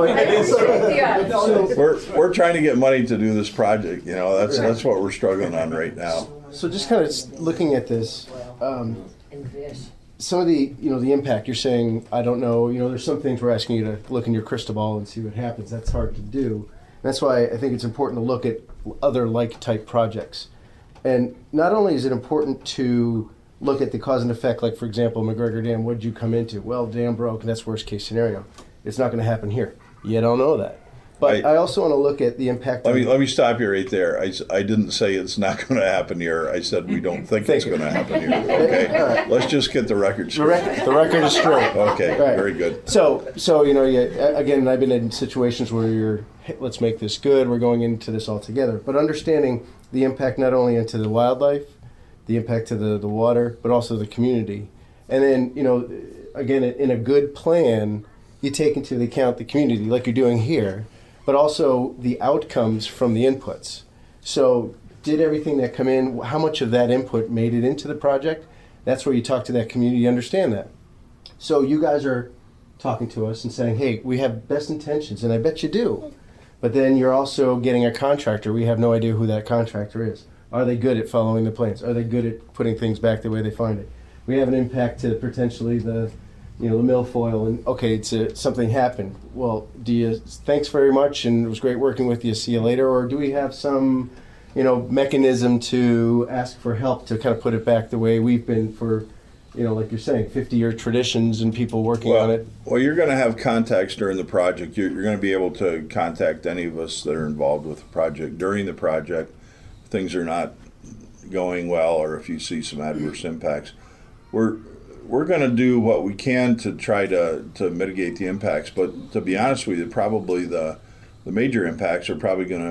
Yeah. We're, we're trying to get money to do this project, you know, that's, that's what we're struggling on right now. So just kind of looking at this, um, some of the, you know, the impact, you're saying, I don't know, you know, there's some things we're asking you to look in your crystal ball and see what happens. That's hard to do. That's why I think it's important to look at other like type projects. And not only is it important to look at the cause and effect, like for example, McGregor Dam, what did you come into? Well, dam broke, and that's worst case scenario. It's not going to happen here. You don't know that. But I, I also want to look at the impact. Let me, on, let me stop you right there. I, s- I didn't say it's not gonna happen here, I said we don't think it's gonna happen here, okay? All right. Let's just get the record The, straight. rec- the record is straight. Okay, Right. very good. So, so you know, yeah, a- again, I've been in situations where you're, hey, let's make this good. We're going into this all together, but understanding the impact not only into the wildlife, the impact to the the water, but also the community, and then you know, again, in a good plan, you take into account the community, like you're doing here, but also the outcomes from the inputs. So, did everything that come in? How much of that input made it into the project? That's where you talk to that community, understand that. So you guys are talking to us and saying, hey, we have best intentions, and I bet you do. But then you're also getting a contractor. We have no idea who that contractor is. Are they good at following the plans? Are they good at putting things back the way they find it? We have an impact to potentially the, you know, the milfoil, and okay, it's a, something happened. Well, do you, thanks very much, and it was great working with you, see you later, or do we have some, you know, mechanism to ask for help to kind of put it back the way we've been for, you know, like you're saying, fifty-year traditions and people working on it? Well, you're going to have contacts during the project. You're, you're going to be able to contact any of us that are involved with the project during the project. If things are not going well, or if you see some adverse impacts, we're we're going to do what we can to try to, to mitigate the impacts. But to be honest with you, probably the the major impacts are probably going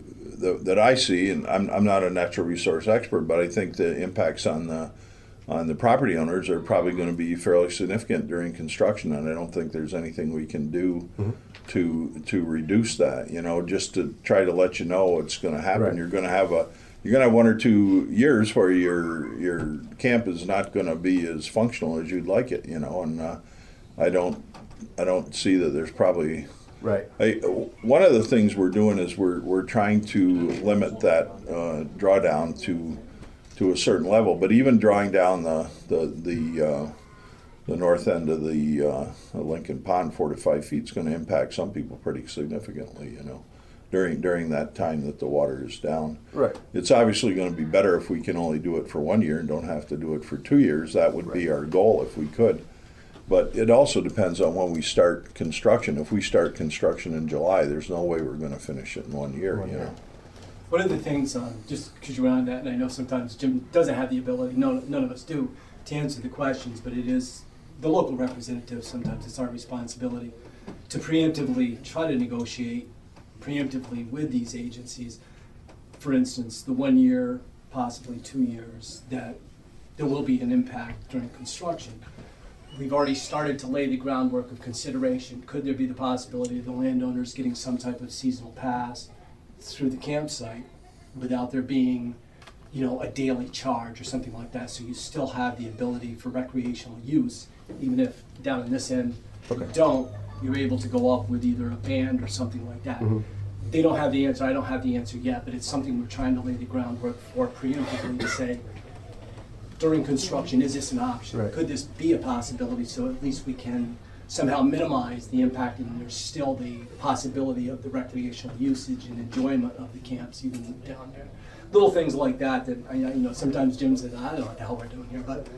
to, that I see, and I'm I'm not a natural resource expert, but I think the impacts on the on the property owners are probably going to be fairly significant during construction, and I don't think there's anything we can do mm-hmm. to to reduce that. You know, just to try to let you know what's going to happen. Right. You're going to have a you're going to have one or two years where your your camp is not going to be as functional as you'd like it. You know, and uh, I don't I don't see that there's probably right. I, one of the things we're doing is we're we're trying to limit that uh, drawdown to. to a certain level, but even drawing down the the the uh, the north end of the uh, Lincoln Pond, four to five feet is going to impact some people pretty significantly, you know, during during that time that the water is down. Right. It's obviously going to be better if we can only do it for one year and don't have to do it for two years. That would be our goal if we could. But it also depends on when we start construction. If we start construction in July, there's no way we're going to finish it in one year, One you year. know. One of the things, um, just because you're on that, and I know sometimes Jim doesn't have the ability, no, none of us do, to answer the questions, but it is the local representative, sometimes it's our responsibility to preemptively try to negotiate preemptively with these agencies. For instance, the one year, possibly two years, that there will be an impact during construction. We've already started to lay the groundwork of consideration. Could there be the possibility of the landowners getting some type of seasonal pass through the campsite without there being, you know, a daily charge or something like that, so you still have the ability for recreational use, even if down in this end you don't, you're able to go up with either a band or something like that. Mhm. They don't have the answer, I don't have the answer yet, but it's something we're trying to lay the groundwork for preemptively to say, during construction, is this an option? Right. Could this be a possibility, so at least we can somehow minimize the impact, and there's still the possibility of the recreational usage and enjoyment of the camps even down there. Little things like that that, I, you know, sometimes Jim says, I don't know what the hell we're doing here, but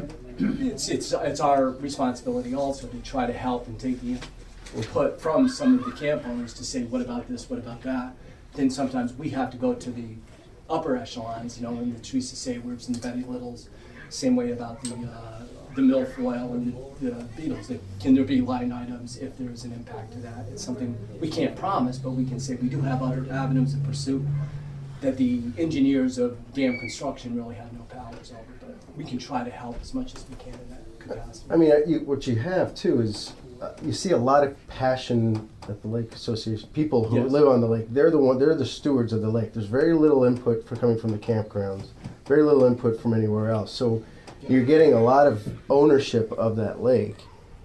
it's, it's, it's our responsibility also to try to help and take the input from some of the camp owners to say, what about this, what about that? Then sometimes we have to go to the upper echelons, you know, in the Teresa Saywers and the Betty Littles, same way about the uh, the milfoil and the, the beetles. That, can there be line items if there is an impact to that? It's something we can't promise, but we can say we do have other avenues of pursuit that the engineers of dam construction really have no powers over, but we can try to help as much as we can in that capacity. I mean, uh, you, what you have too is uh, you see a lot of passion at the Lake Association. People who Yes. live on the lake, they're the one. They're the stewards of the lake. There's very little input for coming from the campgrounds. Very little input from anywhere else. So you're getting a lot of ownership of that lake,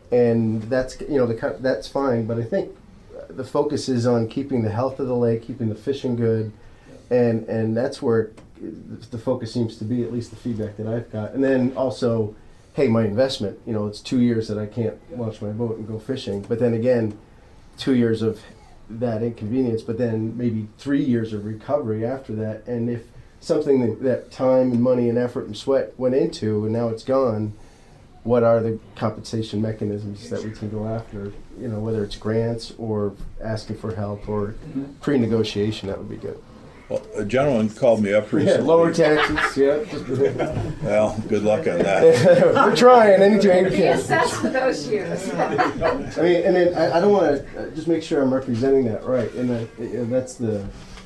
and that's you know the ki- that's fine. But I think the focus is on keeping the health of the lake, keeping the fishing good, and and that's where the focus seems to be. At least the feedback that I've got. And then also, hey, my investment. You know, it's two years that I can't launch my boat and go fishing. But then again, two years of that inconvenience. But then maybe three years of recovery after that. And if something that, that time and money and effort and sweat went into and now it's gone, what are the compensation mechanisms that we can go after? You know, whether it's grants or asking for help or pre-negotiation, that would be good. Well, a gentleman called me up recently. Yeah, lower taxes, yeah. Well, good luck on that. We're trying, anything we can. Reassess for those years. I mean, and then I, I don't want to, just make sure I'm representing that right, and that, and that's the,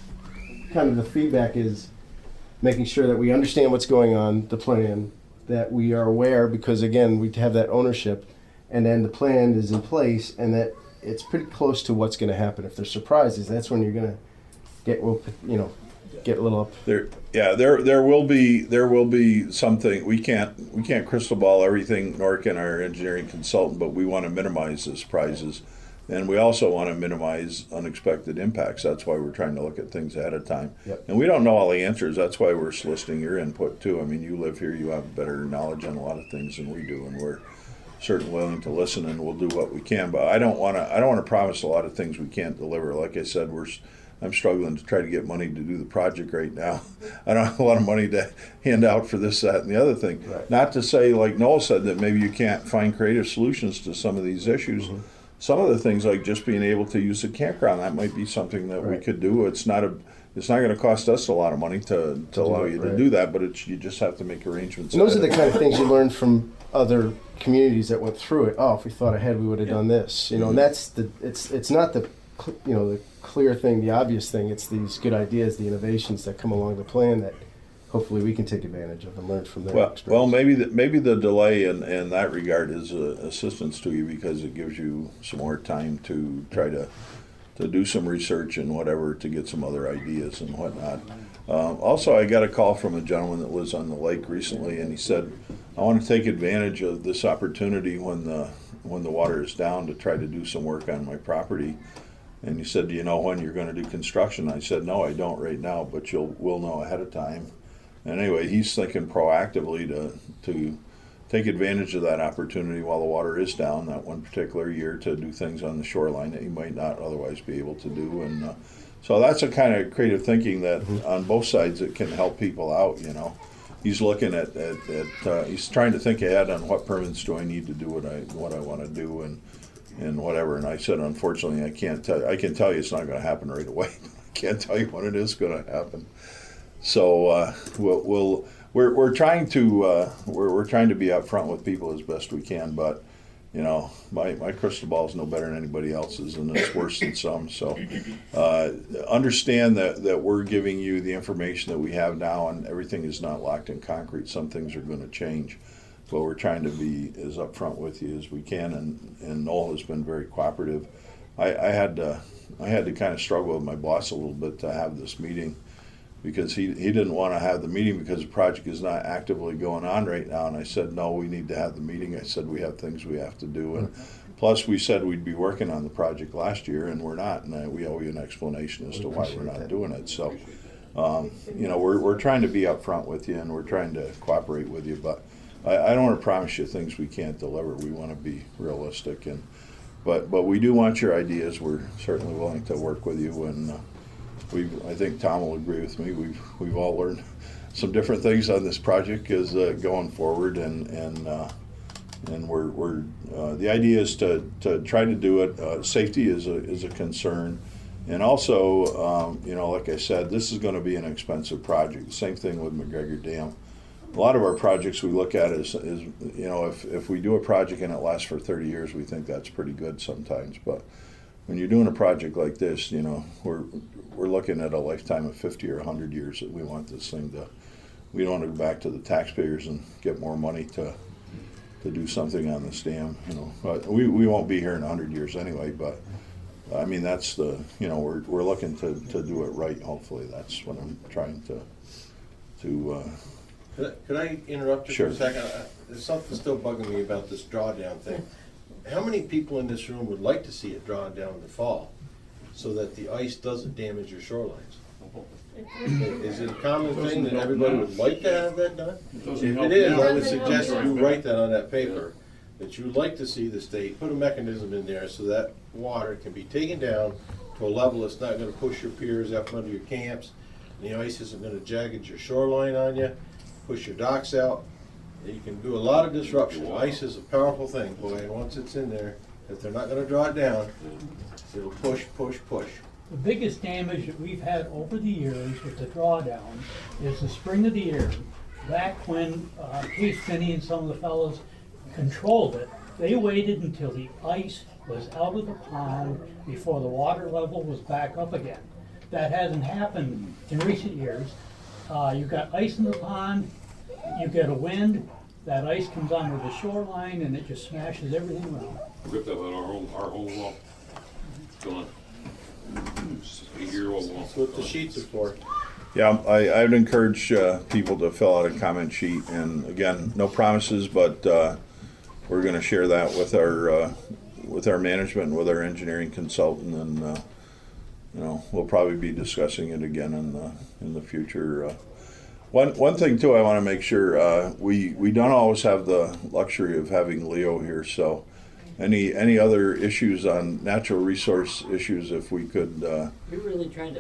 kind of the feedback is making sure that we understand what's going on, the plan, that we are aware, because again, we have that ownership, and then the plan is in place, and that it's pretty close to what's going to happen. If there's surprises, that's when you're going to get, well, you know, get a little up. There, yeah, there, there will be, there will be something. We can't, we can't crystal ball everything, nor can our engineering consultant. But we want to minimize the surprises, and we also want to minimize unexpected impacts. That's why we're trying to look at things ahead of time. Yep. And we don't know all the answers. That's why we're soliciting your input too. I mean, you live here, you have better knowledge on a lot of things than we do, and we're certainly willing to listen, and we'll do what we can. But I don't want to, I don't want to promise a lot of things we can't deliver. Like I said, we're. I'm struggling to try to get money to do the project right now. I don't have a lot of money to hand out for this, that, and the other thing. Right. Not to say, like Noel said, that maybe you can't find creative solutions to some of these issues. Mm-hmm. Some of the things, like just being able to use a campground, that might be something that Right. we could do. It's not a, it's not going to cost us a lot of money to, to allow it, you right. to do that, but it's, you just have to make arrangements. And those are the ahead kind of things you learn from other communities that went through it. Oh, if we thought ahead, we would have done this. You know, and that's the. It's it's not the, cl- you know, the clear thing, the obvious thing. It's these good ideas, the innovations that come along the plan that hopefully we can take advantage of and learn from their Well, experience. well, maybe the, maybe the delay in, in that regard is uh, assistance to you, because it gives you some more time to try to to do some research and whatever, to get some other ideas and whatnot. Um, also, I got a call from a gentleman that lives on the lake recently, and he said, "I want to take advantage of this opportunity when the when the water is down to try to do some work on my property." And he said, "Do you know when you're going to do construction?" I said, "No, I don't right now, but you'll we'll know ahead of time." And anyway, he's thinking proactively to to take advantage of that opportunity while the water is down that one particular year to do things on the shoreline that you might not otherwise be able to do. And uh, so that's a kind of creative thinking that on both sides it can help people out, you know. He's looking at, at, at uh, he's trying to think ahead on what permits do I need to do what I what I want to do and and whatever. And I said, unfortunately, I can't tell. I can tell you it's not going to happen right away. I can't tell you when it is going to happen. So uh, we'll, we'll we're we're trying to uh, we're we're trying to be upfront with people as best we can, but. You know, my, my crystal ball is no better than anybody else's, and it's worse than some. So uh, understand that, that we're giving you the information that we have now, and everything is not locked in concrete. Some things are going to change. But we're trying to be as upfront with you as we can, and, and Noel has been very cooperative. I, I had to, I had to kind of struggle with my boss a little bit to have this meeting, because he, he didn't want to have the meeting because the project is not actively going on right now. And I said, no, we need to have the meeting. I said, we have things we have to do. And plus, we said we'd be working on the project last year, and we're not. And we owe you an explanation as to why we're not doing it. So, um, you know, we're, we're trying to be upfront with you, and we're trying to cooperate with you. But I, I don't want to promise you things we can't deliver. We want to be realistic. and But, but we do want your ideas. We're certainly willing to work with you. And uh, We've, I think Tom will agree with me. We've we've all learned some different things on this project as uh, going forward, and and uh, and we're we're uh, the idea is to, to try to do it. Uh, safety is a is a concern, and also um, you know, like I said, this is going to be an expensive project. Same thing with McGregor Dam. A lot of our projects we look at is is you know, if if we do a project and it lasts for thirty years, we think that's pretty good sometimes, but when you're doing a project like this, you know, we're we're looking at a lifetime of fifty or a hundred years that we want this thing to. We don't want to go back to the taxpayers and get more money to to do something on this dam, you know. But we, we won't be here in a hundred years anyway. But I mean, that's the you know we're we're looking to, to do it right. Hopefully, that's what I'm trying to to. Uh, could, I, could I interrupt you sure. for a second? Uh, there's something still bugging me about this drawdown thing. How many people in this room would like to see it drawn down in the fall so that the ice doesn't damage your shorelines? Is it a common thing that everybody would like to have that done? If it is, I would suggest you write that on that paper, that you would like to see the state put a mechanism in there so that water can be taken down to a level that's not going to push your piers up under your camps, and the ice isn't going to jagged your shoreline on you, push your docks out. You can do a lot of disruption. Ice is a powerful thing, boy, and once it's in there, if they're not going to draw it down, it'll push, push, push. The biggest damage that we've had over the years with the drawdown is the spring of the year. Back when uh, Keith Finney and some of the fellows controlled it, they waited until the ice was out of the pond before the water level was back up again. That hasn't happened in recent years. Uh, you've got ice in the pond, you get a wind, that ice comes onto the shoreline and it just smashes everything around. Ripped up our whole, our whole wall. Gone. Eight-year-old wall. That's what the sheets are for. Yeah, I, I would encourage uh, people to fill out a comment sheet, and again, no promises, but uh, we're going to share that with our uh, with our management and with our engineering consultant, and uh, you know, we'll probably be discussing it again in the in the future. Uh, one one thing too, I want to make sure uh, we we don't always have the luxury of having Leo here, so. Any any other issues on natural resource issues? If we could, uh, You're really trying to.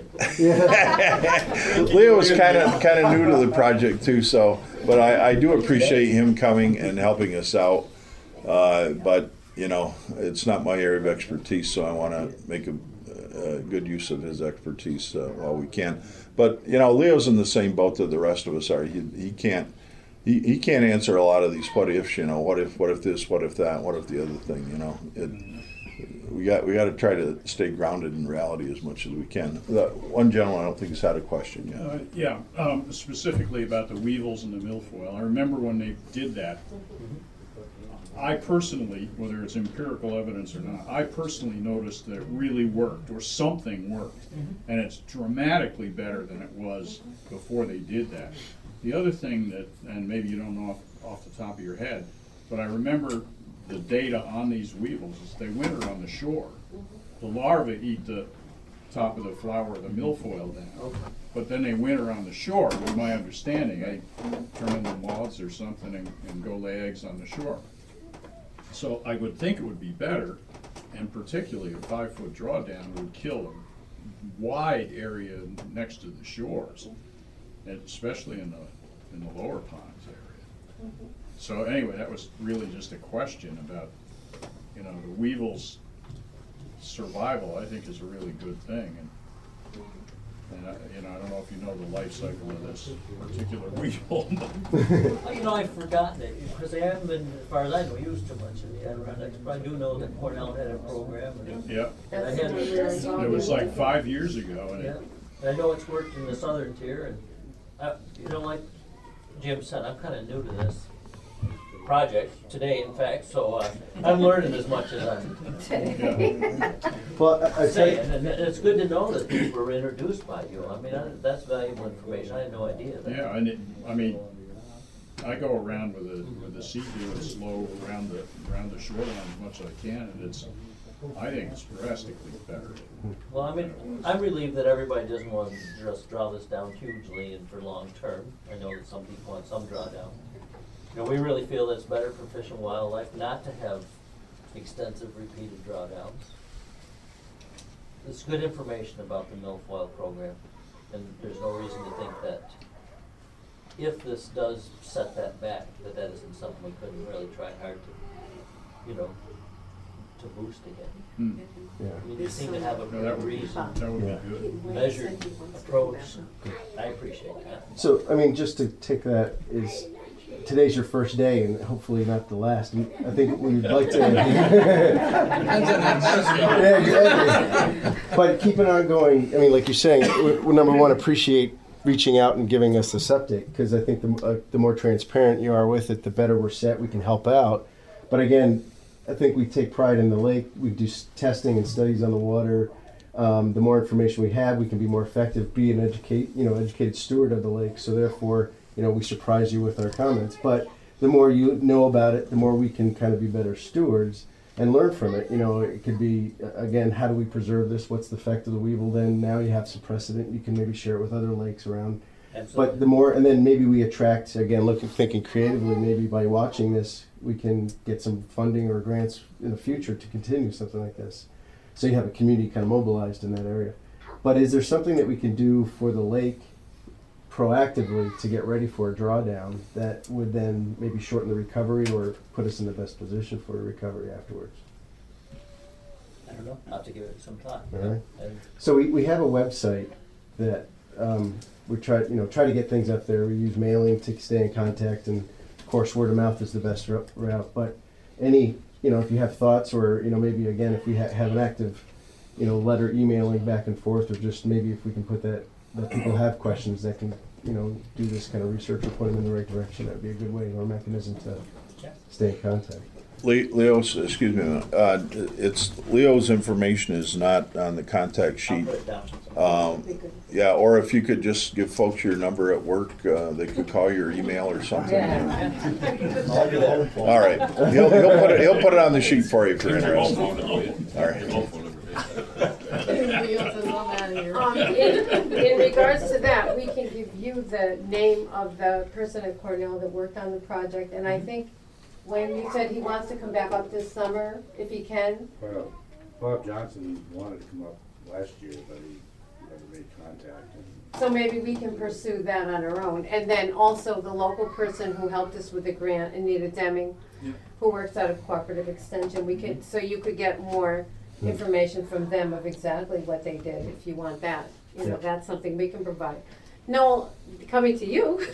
Leo is kind of kind of new to the project too, so but I, I do appreciate him coming and helping us out. Uh, but you know, it's not my area of expertise, so I want to make a, a good use of his expertise uh, while we can. But you know, Leo's in the same boat that the rest of us are. He he can't. He, he can't answer a lot of these what ifs, you know, what if what if this, what if that, what if the other thing, you know. It, we got we got to try to stay grounded in reality as much as we can. The one gentleman I don't think has had a question yet. Uh, yeah, um, specifically about the weevils and the milfoil. I remember when they did that. I personally, whether it's empirical evidence or not, I personally noticed that it really worked, or something worked, and it's dramatically better than it was before they did that. The other thing that, and maybe you don't know off, off the top of your head, but I remember the data on these weevils is they winter on the shore. The larvae eat the top of the flower of the milfoil down. But then they winter on the shore, with my understanding. They turn into moths or something and, and go lay eggs on the shore. So I would think it would be better, and particularly a five-foot drawdown would kill a wide area next to the shores, and especially in the, in the lower ponds area. So anyway, that was really just a question about, you know, the weevil's survival, I think, is a really good thing. And, and I, you know, I don't know if you know the life cycle of this particular weevil. You know, I've forgotten it, because they haven't been, as far as I know, used too much in the Adirondacks, but I do know that Cornell had a program. And Yeah. and I had It was like five years ago. And Yeah, it, and I know it's worked in the southern tier, and, I, you know, like Jim said, I'm kinda new to this project, today in fact, so, uh, I'm learning as much as I'm Well, I, I saying, and it's good to know that these were introduced by you. I mean, I, that's valuable information, I had no idea that. yeah, and it, I mean, I go around with a with a seat doing slow around the around the shoreline as much as I can, and it's, I think it's drastically better. Well, I mean, I'm relieved that everybody doesn't want to just draw this down hugely and for long term. I know that some people want some drawdown. You know, we really feel it's better for fish and wildlife not to have extensive repeated drawdowns. It's good information about the milfoil program, and there's no reason to think that if this does set that back, that that isn't something we couldn't really try hard to, you know, to boost again. Hmm. Yeah. I mean, you seem to have a No, that would be- reason, that would be good. measured approach. I appreciate that. So, I mean, just to take that is, today's your first day and hopefully not the last. And I think we'd like to. Depends on that medicine. Yeah, exactly. But keep it on going. I mean, like you're saying, we, we number one, appreciate reaching out and giving us this update, because I think the, uh, the more transparent you are with it, the better we're set. We can help out. But again, I think we take pride in the lake. We do s- testing and studies on the water. Um, the more information we have, we can be more effective, be an educate, you know, educated steward of the lake. So therefore, you know, we surprise you with our comments. But the more you know about it, the more we can kind of be better stewards and learn from it. You know, it could be, uh, again, how do we preserve this? What's the effect of the weevil? Then now you have some precedent. You can maybe share it with other lakes around. Absolutely. But the more, and then maybe we attract, again, looking, thinking creatively, maybe by watching this, we can get some funding or grants in the future to continue something like this. So you have a community kind of mobilized in that area. But is there something that we can do for the lake proactively to get ready for a drawdown that would then maybe shorten the recovery or put us in the best position for a recovery afterwards? I don't know, I'll have to give it some thought. All right. And So we, we have a website that um, we try, you know, try to get things up there. We use mailing to stay in contact, and of course word of mouth is the best ro- route. But any, you know, if you have thoughts, or you know, maybe again, if we ha- have an active, you know, letter emailing back and forth, or just maybe if we can put that, that people have questions that can, you know, do this kind of research or point them in the right direction, that'd be a good way or mechanism to stay in contact. Le- Leo's, excuse me, uh, it's, Leo's information is not on the contact I'll sheet. put it down. Um, yeah, or if you could just give folks your number at work, uh, they could call your email or something. I'll do that. All right, he'll, he'll put it, he'll put it on the sheet for you if you're Your interested. phone number, yeah. All right. Your phone number. Um, in, in regards to that, we can give you the name of the person at Cornell that worked on the project, and I think when you said he wants to come back up this summer, if he can, Well, Bob Johnson wanted to come up last year, but he never made contact. And so maybe we can pursue that on our own. And then also the local person who helped us with the grant, Anita Deming, who works out of Cooperative Extension, we could, so you could get more information from them of exactly what they did, if you want that. You know, Yeah. that's something we can provide. Noel, coming to you,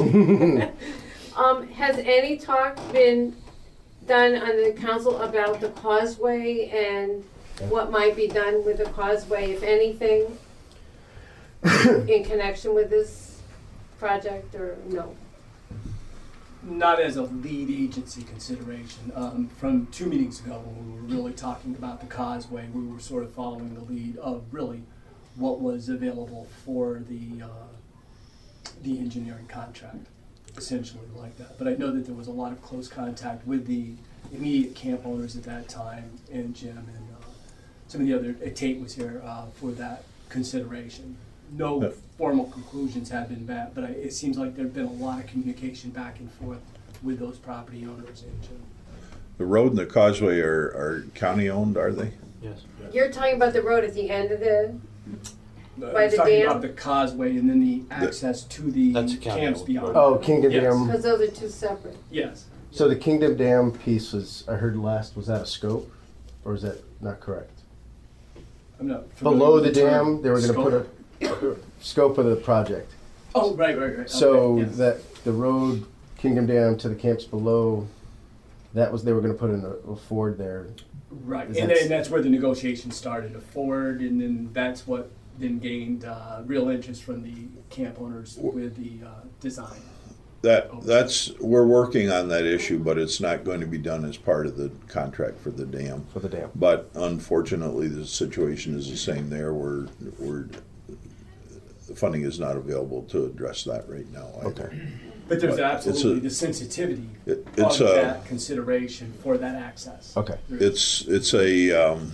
um, has any talk been done on the council about the causeway and what might be done with the causeway, if anything, in connection with this project, or no? Not as a lead agency consideration. Um, from two meetings ago, when we were really talking about the causeway, we were sort of following the lead of really what was available for the uh, the engineering contract, essentially like that. But I know that there was a lot of close contact with the immediate camp owners at that time, and Jim, and uh, some of the other, uh, Tate was here uh, for that consideration. No Yeah. formal conclusions have been met, but I, it seems like there've been a lot of communication back and forth with those property owners. And, The road and the causeway are, are county-owned, are they? Yes. You're talking about the road at the end of the, uh, By I'm the talking dam? about the causeway and then the access to the That's a county camps road. beyond. Oh, Kingdom Yes. Dam. because those are two separate. Yes. So the Kingdom Dam piece was, I heard last, was that a scope? Or is that not correct? I'm not familiar Below with the term dam, they were gonna put a scope of the project. Oh, right, right, right. So Okay, yes. that, the road, Kingdom Dam to the camps below, that was, they were gonna put in a, a ford there. Right, Is and that- then that's where the negotiations started, a forward, and then that's what then gained uh, real interest from the camp owners with the uh, design. That, that's, we're working on that issue, but it's not going to be done as part of the contract for the dam. For the dam. But unfortunately, the situation is the same there, where, where the funding is not available to address that right now either. But there's But it's absolutely a- the sensitivity It- of it's a- that consideration for that access. Okay. It's, it's a um,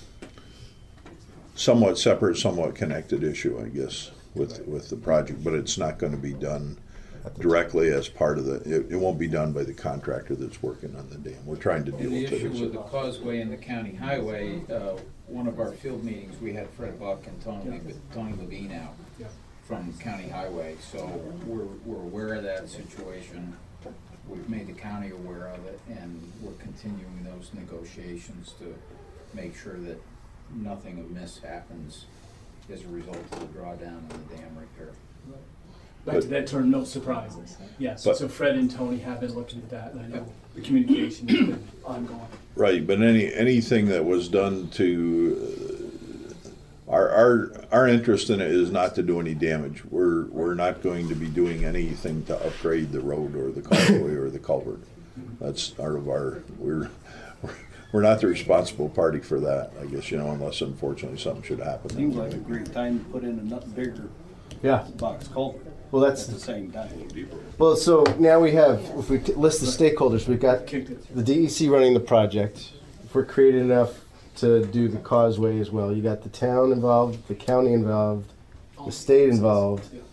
somewhat separate, somewhat connected issue, I guess, with, with the project, but it's not gonna be done directly as part of the, it, it won't be done by the contractor that's working on the dam. We're trying to deal And the with it. issue as a- with the causeway and the county highway, uh, one of our field meetings, we had Fred Buck and Tony, Le- Tony Levine out Yeah. from county highway, so we're, we're aware of that situation. We've made the county aware of it, and we're continuing those negotiations to make sure that nothing amiss happens as a result of the drawdown and the dam repair. Back to that term, no surprises. Yes, But- so Fred and Tony have been looking at that, and I know the communication has been ongoing. Right, but any, anything that was done to, uh, our, our, our interest in it is not to do any damage. We're, we're not going to be doing anything to upgrade the road or the causeway or the culvert. That's part of our, we're, we're not the responsible party for that, I guess, you know, unless unfortunately something should happen. Seems like a great time to put in a nothing bigger Yeah. box culvert Well, that's, at the same time. well, so now we have, if we t- list the stakeholders, we've got Kicked it. the D E C running the project. If we're creative enough to do the causeway as well, you got the town involved, the county involved, the state involved. Yeah.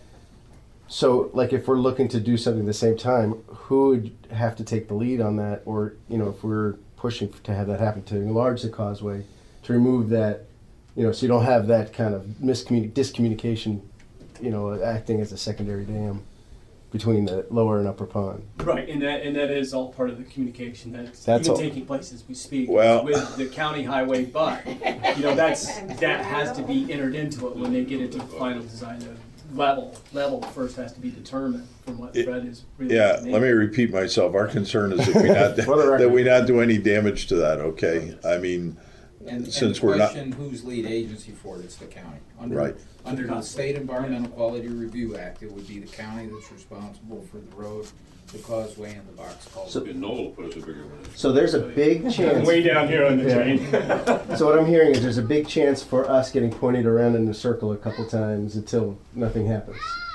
So, like, if we're looking to do something at the same time, who would have to take the lead on that? Or, you know, if we're pushing to have that happen, to enlarge the causeway, to remove that, you know, so you don't have that kind of miscommunication, discommunication, you know, acting as a secondary dam between the lower and upper pond. Right, and that, and that is all part of the communication that's That's even all- taking place as we speak Well- with the county highway, but, you know, that's, that has to be entered into it when they get into the final design. The level, level first has to be determined from what It- Fred is really. Yeah, let me repeat myself. Our concern is that we not, For the record. that we not do any damage to that, okay? I mean, And, and since the we're not, question, who's lead agency for it, it's the county. Under- Right. Under the State Environmental Quality Review Act, it would be the county that's responsible for the road, the causeway, and the box culvert. And Noel will put us a bigger one in. So there's a big chance. Way down here on the Yeah. train. So what I'm hearing is there's a big chance for us getting pointed around in a circle a couple times until nothing happens.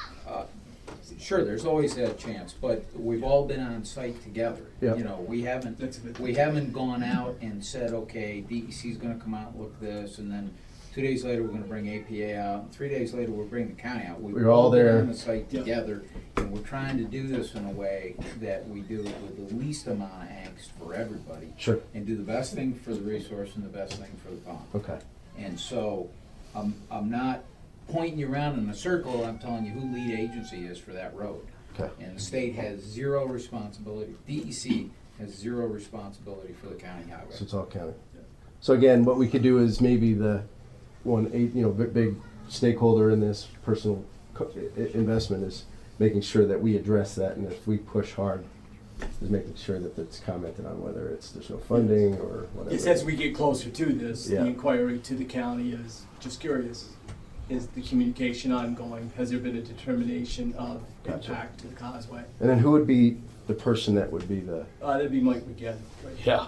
Sure, there's always that chance, but we've all been on site together. Yep. You know, we haven't, That's a good we haven't gone out and said, okay, D E C's gonna come out and look this, and then two days later, we're gonna bring A P A out, and three days later, we'll bring the county out. We've We're all been there. on the site Yep. together, and we're trying to do this in a way that we do it with the least amount of angst for everybody. Sure. And do the best thing for the resource and the best thing for the pond. Okay. And so, I'm, I'm not pointing you around in a circle, I'm telling you who lead agency is for that road. Okay. And the state has zero responsibility, D E C has zero responsibility for the county highway. So it's all county. So again, what we could do is maybe the one, eight, you know, big, big stakeholder in this personal co- i- i- investment is making sure that we address that, and if we push hard, is making sure that it's commented on, whether it's there's no funding or whatever. Yes, as we get closer to this, the Yeah. inquiry to the county is, just curious, is the communication ongoing? Has there been a determination of Gotcha. impact to the causeway? And then who would be the person that would be the? Uh, that'd be Mike McGinn. Right? Yeah.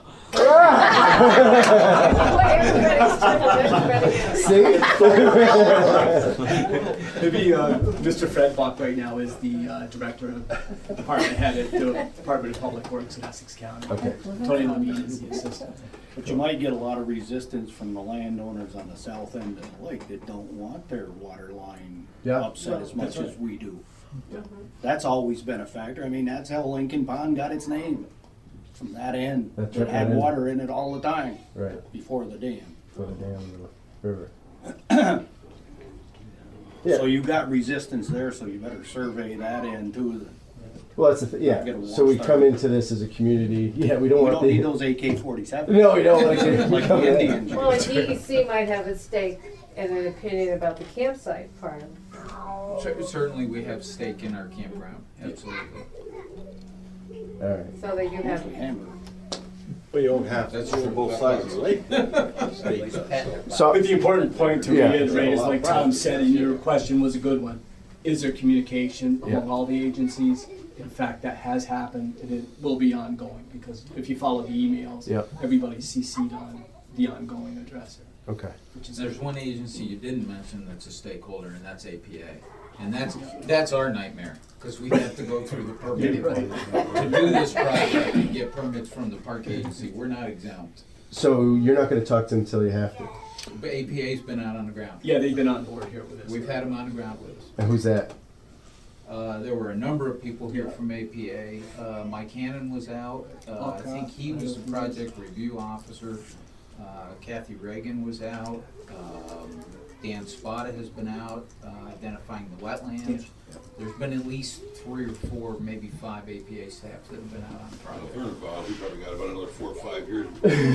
It'd be, uh, Mister Fred Buck right now is the, uh, director of department head at the Department of Public Works in Essex County. Okay. Tony Lemine is the assistant. But you might get a lot of resistance from the landowners on the south end of the lake that don't want their water line Yeah. upset as much That's as we do. That's always been a factor. I mean, that's how Lincoln Pond got its name, from that end. That's It right, had that end. water in it all the time. Right. Before the dam. For the dam in the river. So you got resistance there, so you better survey that end too. Well, that's the th- Get yeah. a So we watch come tower. into this as a community. Yeah, we don't We want don't the need those A K forty-sevens. No, we don't like it. Like the Indians. Well, and D E C might have a stake and an opinion about the campsite part. Cer- Certainly, we have stake in our campground, absolutely. All right. So that you have, Well, you don't have to That's do true. both sides of the lake. State does. So But the important point to Yeah. reiterate is, like Tom said, and your question was a good one, is there communication Yeah. among all the agencies? In fact, that has happened, and it will be ongoing, because if you follow the emails, Yeah. everybody's C C'd on the ongoing addresser. Okay. Which is There's one agency you didn't mention that's a stakeholder, and that's A P A. And that's, that's our nightmare, because we have to go through the permitting to do this project and get permits from the park agency. We're not exempt. So you're not going to talk to them until you have to. But A P A's been out on the ground. Yeah, they've been on board here with us. We've had them on the ground with us. And who's that? Uh, there were a number of people here from A P A. Uh, Mike Hannon was out. Uh, I think he was the project review officer. Uh, Kathy Reagan was out. Um, Dan Spada has been out, uh, identifying the wetlands. There's been at least three or four, maybe five A P A staffs that have been out on the project. Well, Bob, we probably got about another four or five years.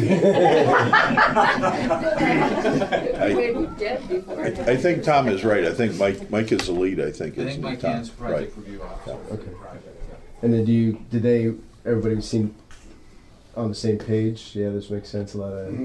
we'd be dead before. I think Tom is right. I think Mike, Mike is the lead, I think. I isn't think he, Mike Tom? Hannon's the project Right. review officer for the Okay. project. yeah. And then do you? Did they? Everybody seem on the same page? Yeah, this makes sense. A lot of.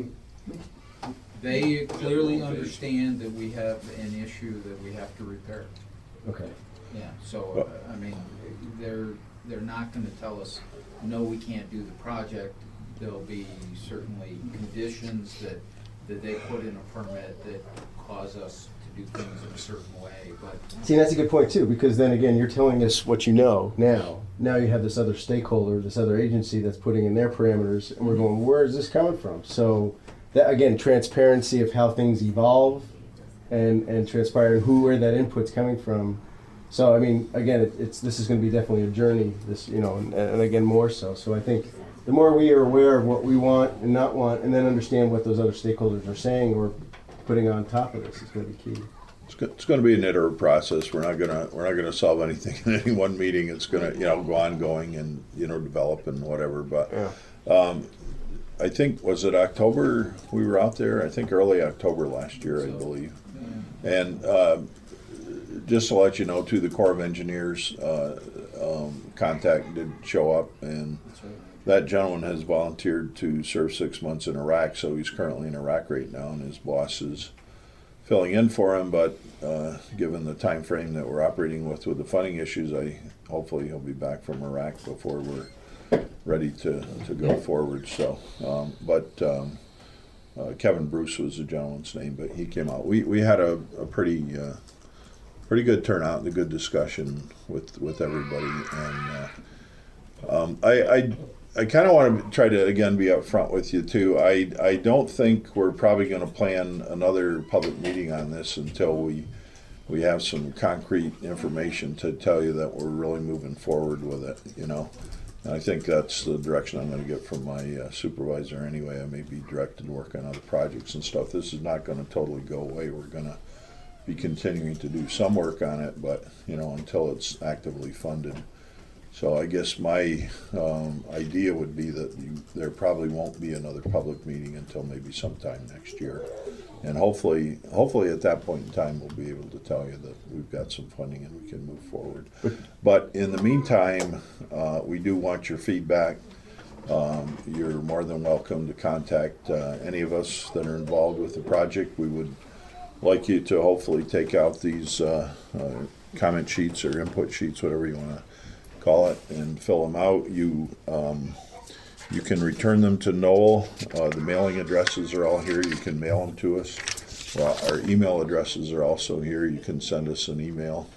They clearly understand that we have an issue that we have to repair. Okay. Yeah, so, uh, I mean, they're, they're not gonna tell us, no, we can't do the project. There'll be certainly conditions that, that they put in a permit that cause us to do things in a certain way, but See, that's a good point too, because then again, you're telling us what you know now. Now you have this other stakeholder, this other agency that's putting in their parameters, and we're going, where is this coming from? So that again, transparency of how things evolve, and and transpire, and who where that input's coming from. So I mean, again, it, it's this is going to be definitely a journey. This you know, and, and again more so. So I think the more we are aware of what we want and not want, and then understand what those other stakeholders are saying or putting on top of this is going to be key. It's, go, it's going to be an iterative process. We're not gonna we're not gonna solve anything in any one meeting. It's going to you know go ongoing and you know develop and whatever. But Yeah. um, I think was it October we were out there. I think early October last year, I believe. And uh, just to let you know, too, the Corps of Engineers uh, um, contact did show up, and that gentleman has volunteered to serve six months in Iraq. So he's currently in Iraq right now, and his boss is filling in for him. But uh, given the time frame that we're operating with with the funding issues, I hopefully he'll be back from Iraq before we're ready to, to go forward. So, um, but um, uh, Kevin Bruce was the gentleman's name, but he came out. We we had a, a pretty uh, pretty good turnout and a good discussion with with everybody, and uh, um, I I, I kind of want to try to again be upfront with you too. I I don't think we're probably going to plan another public meeting on this until we we have some concrete information to tell you that we're really moving forward with it. You know. And I think that's the direction I'm going to get from my uh, supervisor anyway. I may be directed to work on other projects and stuff. This is not going to totally go away. We're going to be continuing to do some work on it, but you know, until it's actively funded. So I guess my um, idea would be that you, there probably won't be another public meeting until maybe sometime next year. And hopefully, hopefully at that point in time, we'll be able to tell you that we've got some funding and we can move forward. But in the meantime, uh, we do want your feedback. Um, you're more than welcome to contact uh, any of us that are involved with the project. We would like you to hopefully take out these uh, uh, comment sheets or input sheets, whatever you want to call it, and fill them out. You um, you can return them to Noel. Uh, the mailing addresses are all here. You can mail them to us. Well, our email addresses are also here. You can send us an email.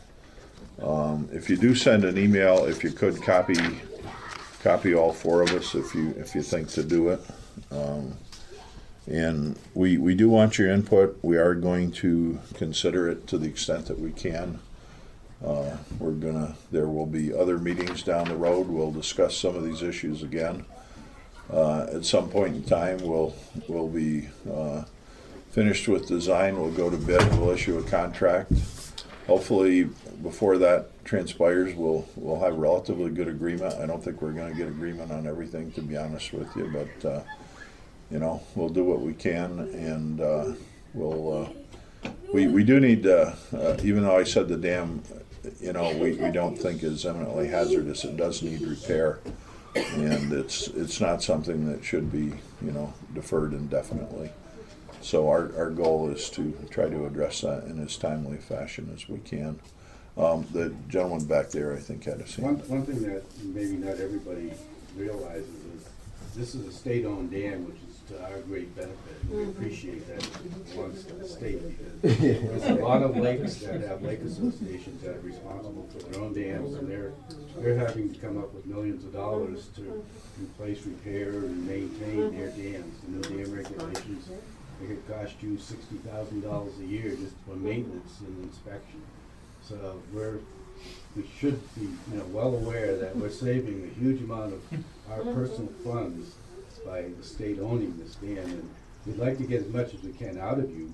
Um, if you do send an email, if you could copy copy all four of us, if you if you think to do it. Um, And we, we do want your input. We are going to consider it to the extent that we can. Uh, we're gonna, there will be other meetings down the road. We'll discuss some of these issues again. Uh, at some point in time, we'll, we'll be uh, finished with design. We'll go to bid. We'll issue a contract. Hopefully, before that transpires, we'll, we'll have relatively good agreement. I don't think we're gonna get agreement on everything, to be honest with you, but uh, you know, we'll do what we can, and uh, we'll, uh, we, we do need, uh, uh, even though I said the dam, you know, we, we don't think is eminently hazardous, it does need repair, and it's, it's not something that should be, you know, deferred indefinitely. So our, our goal is to try to address that in as timely fashion as we can. Um, the gentleman back there, I think, had a say. One, one thing that maybe not everybody realizes is this is a state-owned dam, which is to our great benefit. We appreciate that it belongs to the state, because there's a lot of lakes that have lake associations that are responsible for their own dams, and they're, they're having to come up with millions of dollars to replace, repair, and maintain their dams. The new dam regulations, it could cost you sixty thousand dollars a year just for maintenance and inspection. So we're, we should be, you know, well aware that we're saving a huge amount of our personal funds by the state owning this dam, and we'd like to get as much as we can out of you.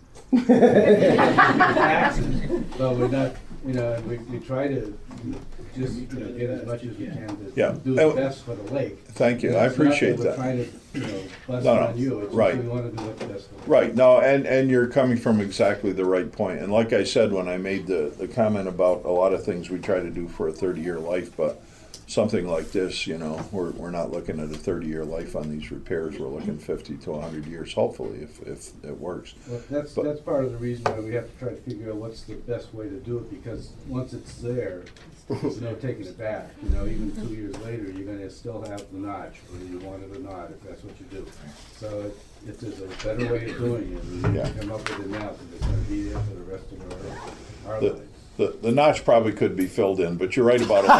Taxes, but we're not, you know, we, we try to just, you know, get as much as we can to Yeah. do the best for the lake. Thank you, I It's not appreciate We're that. trying to, you know, bust No, it no, on you, it's right. just we want to do what's best for the lake. Right, no, and, and you're coming from exactly the right point. And like I said, when I made the, the comment about a lot of things we try to do for a thirty-year life, but something like this, you know, we're, we're not looking at a thirty-year life on these repairs. We're looking fifty to one hundred years, hopefully, if, if it works. Well, that's, But- that's part of the reason why we have to try to figure out what's the best way to do it, because once it's there, there's no taking it back. You know, even two years later, you're gonna still have the notch, whether you want it or not, if that's what you do. So if- if there's a better way of doing it, we need Yeah. to come up with it now, because it's gonna be there for the rest of our, our The, lives. the, the notch probably could be filled in, but you're right about it.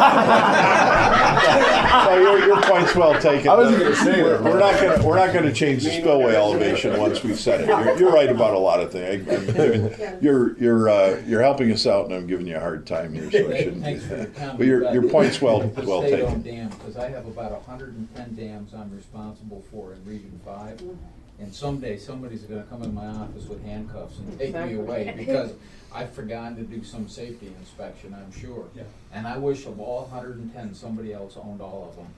So your, your point's well taken. I wasn't gonna say We're that. we're not gonna, we're not gonna change the spillway elevation once we've set it. You're, you're right about a lot of things. I- I'm giving- You're, you're, uh, you're helping us out, and I'm giving you a hard time here, so I shouldn't do Thanks for your that. comment But your, about your point's well, the well state-owned taken. dam, because I have about hundred and ten dams I'm responsible for in Region Five. And someday, somebody's gonna come in my office with handcuffs and take me away, because I've forgotten to do some safety inspection, I'm sure. Yeah. And I wish of all hundred and ten, somebody else owned all of them.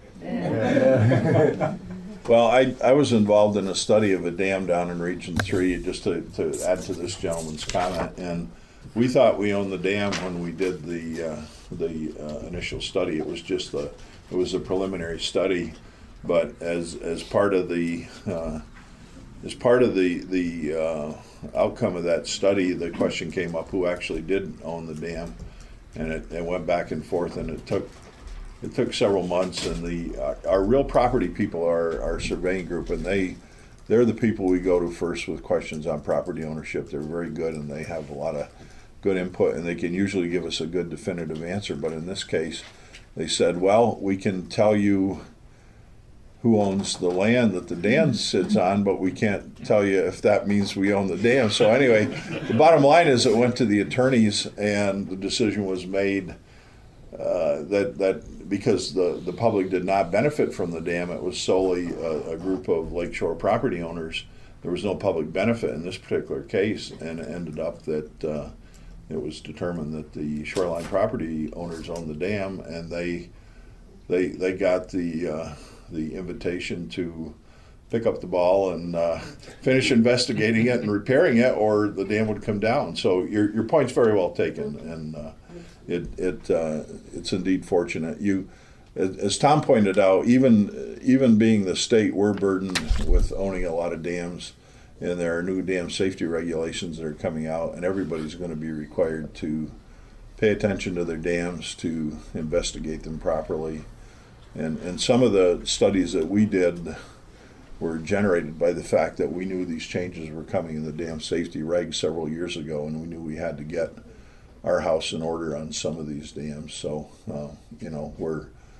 Well, I, I was involved in a study of a dam down in Region Three, just to, to add to this gentleman's comment, and we thought we owned the dam when we did the, uh, the uh, initial study. It was just the, it was a preliminary study, but as, as part of the, uh, as part of the, the uh, outcome of that study, the question came up who actually did own the dam, and it, it went back and forth, and it took It took several months, and the uh, our real property people are our surveying group, and they they're the people we go to first with questions on property ownership. They're very good, and they have a lot of good input, and they can usually give us a good definitive answer. But in this case, they said, well, we can tell you who owns the land that the dam sits on, but we can't tell you if that means we own the dam. So anyway, the bottom line is it went to the attorneys, and the decision was made uh, that that because the, the public did not benefit from the dam, it was solely a, a group of lakeshore property owners. There was no public benefit in this particular case, and it ended up that uh, it was determined that the shoreline property owners owned the dam, and they they they got the uh, the invitation to pick up the ball and uh, finish investigating it and repairing it, or the dam would come down. So your your point's very well taken, and uh, it it uh, it's indeed fortunate. You, as, as Tom pointed out, even even being the state, we're burdened with owning a lot of dams, and there are new dam safety regulations that are coming out, and everybody's going to be required to pay attention to their dams, to investigate them properly. And, and some of the studies that we did were generated by the fact that we knew these changes were coming in the dam safety regs several years ago, and we knew we had to get our house in order on some of these dams. So, uh, you know, we're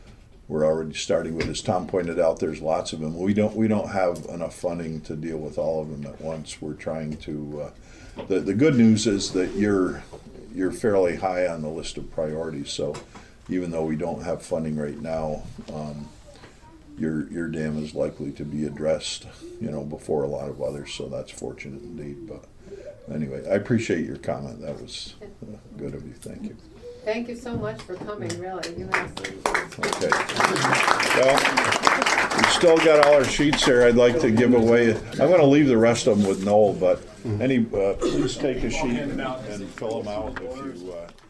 we're already starting with, as Tom pointed out, there's lots of them. We don't we don't have enough funding to deal with all of them at once. We're trying to. Uh, the the good news is that you're you're fairly high on the list of priorities. So even though we don't have funding right now, um, your your dam is likely to be addressed, you know, before a lot of others. So that's fortunate indeed. But anyway, I appreciate your comment. That was uh, good of you. Thank you. Thank you so much for coming, really. You know. Okay. Well, we still got all our sheets there. I'd like to give away. I'm going to leave the rest of them with Noel, but any, uh, please take a sheet and, and fill them out if you. Uh,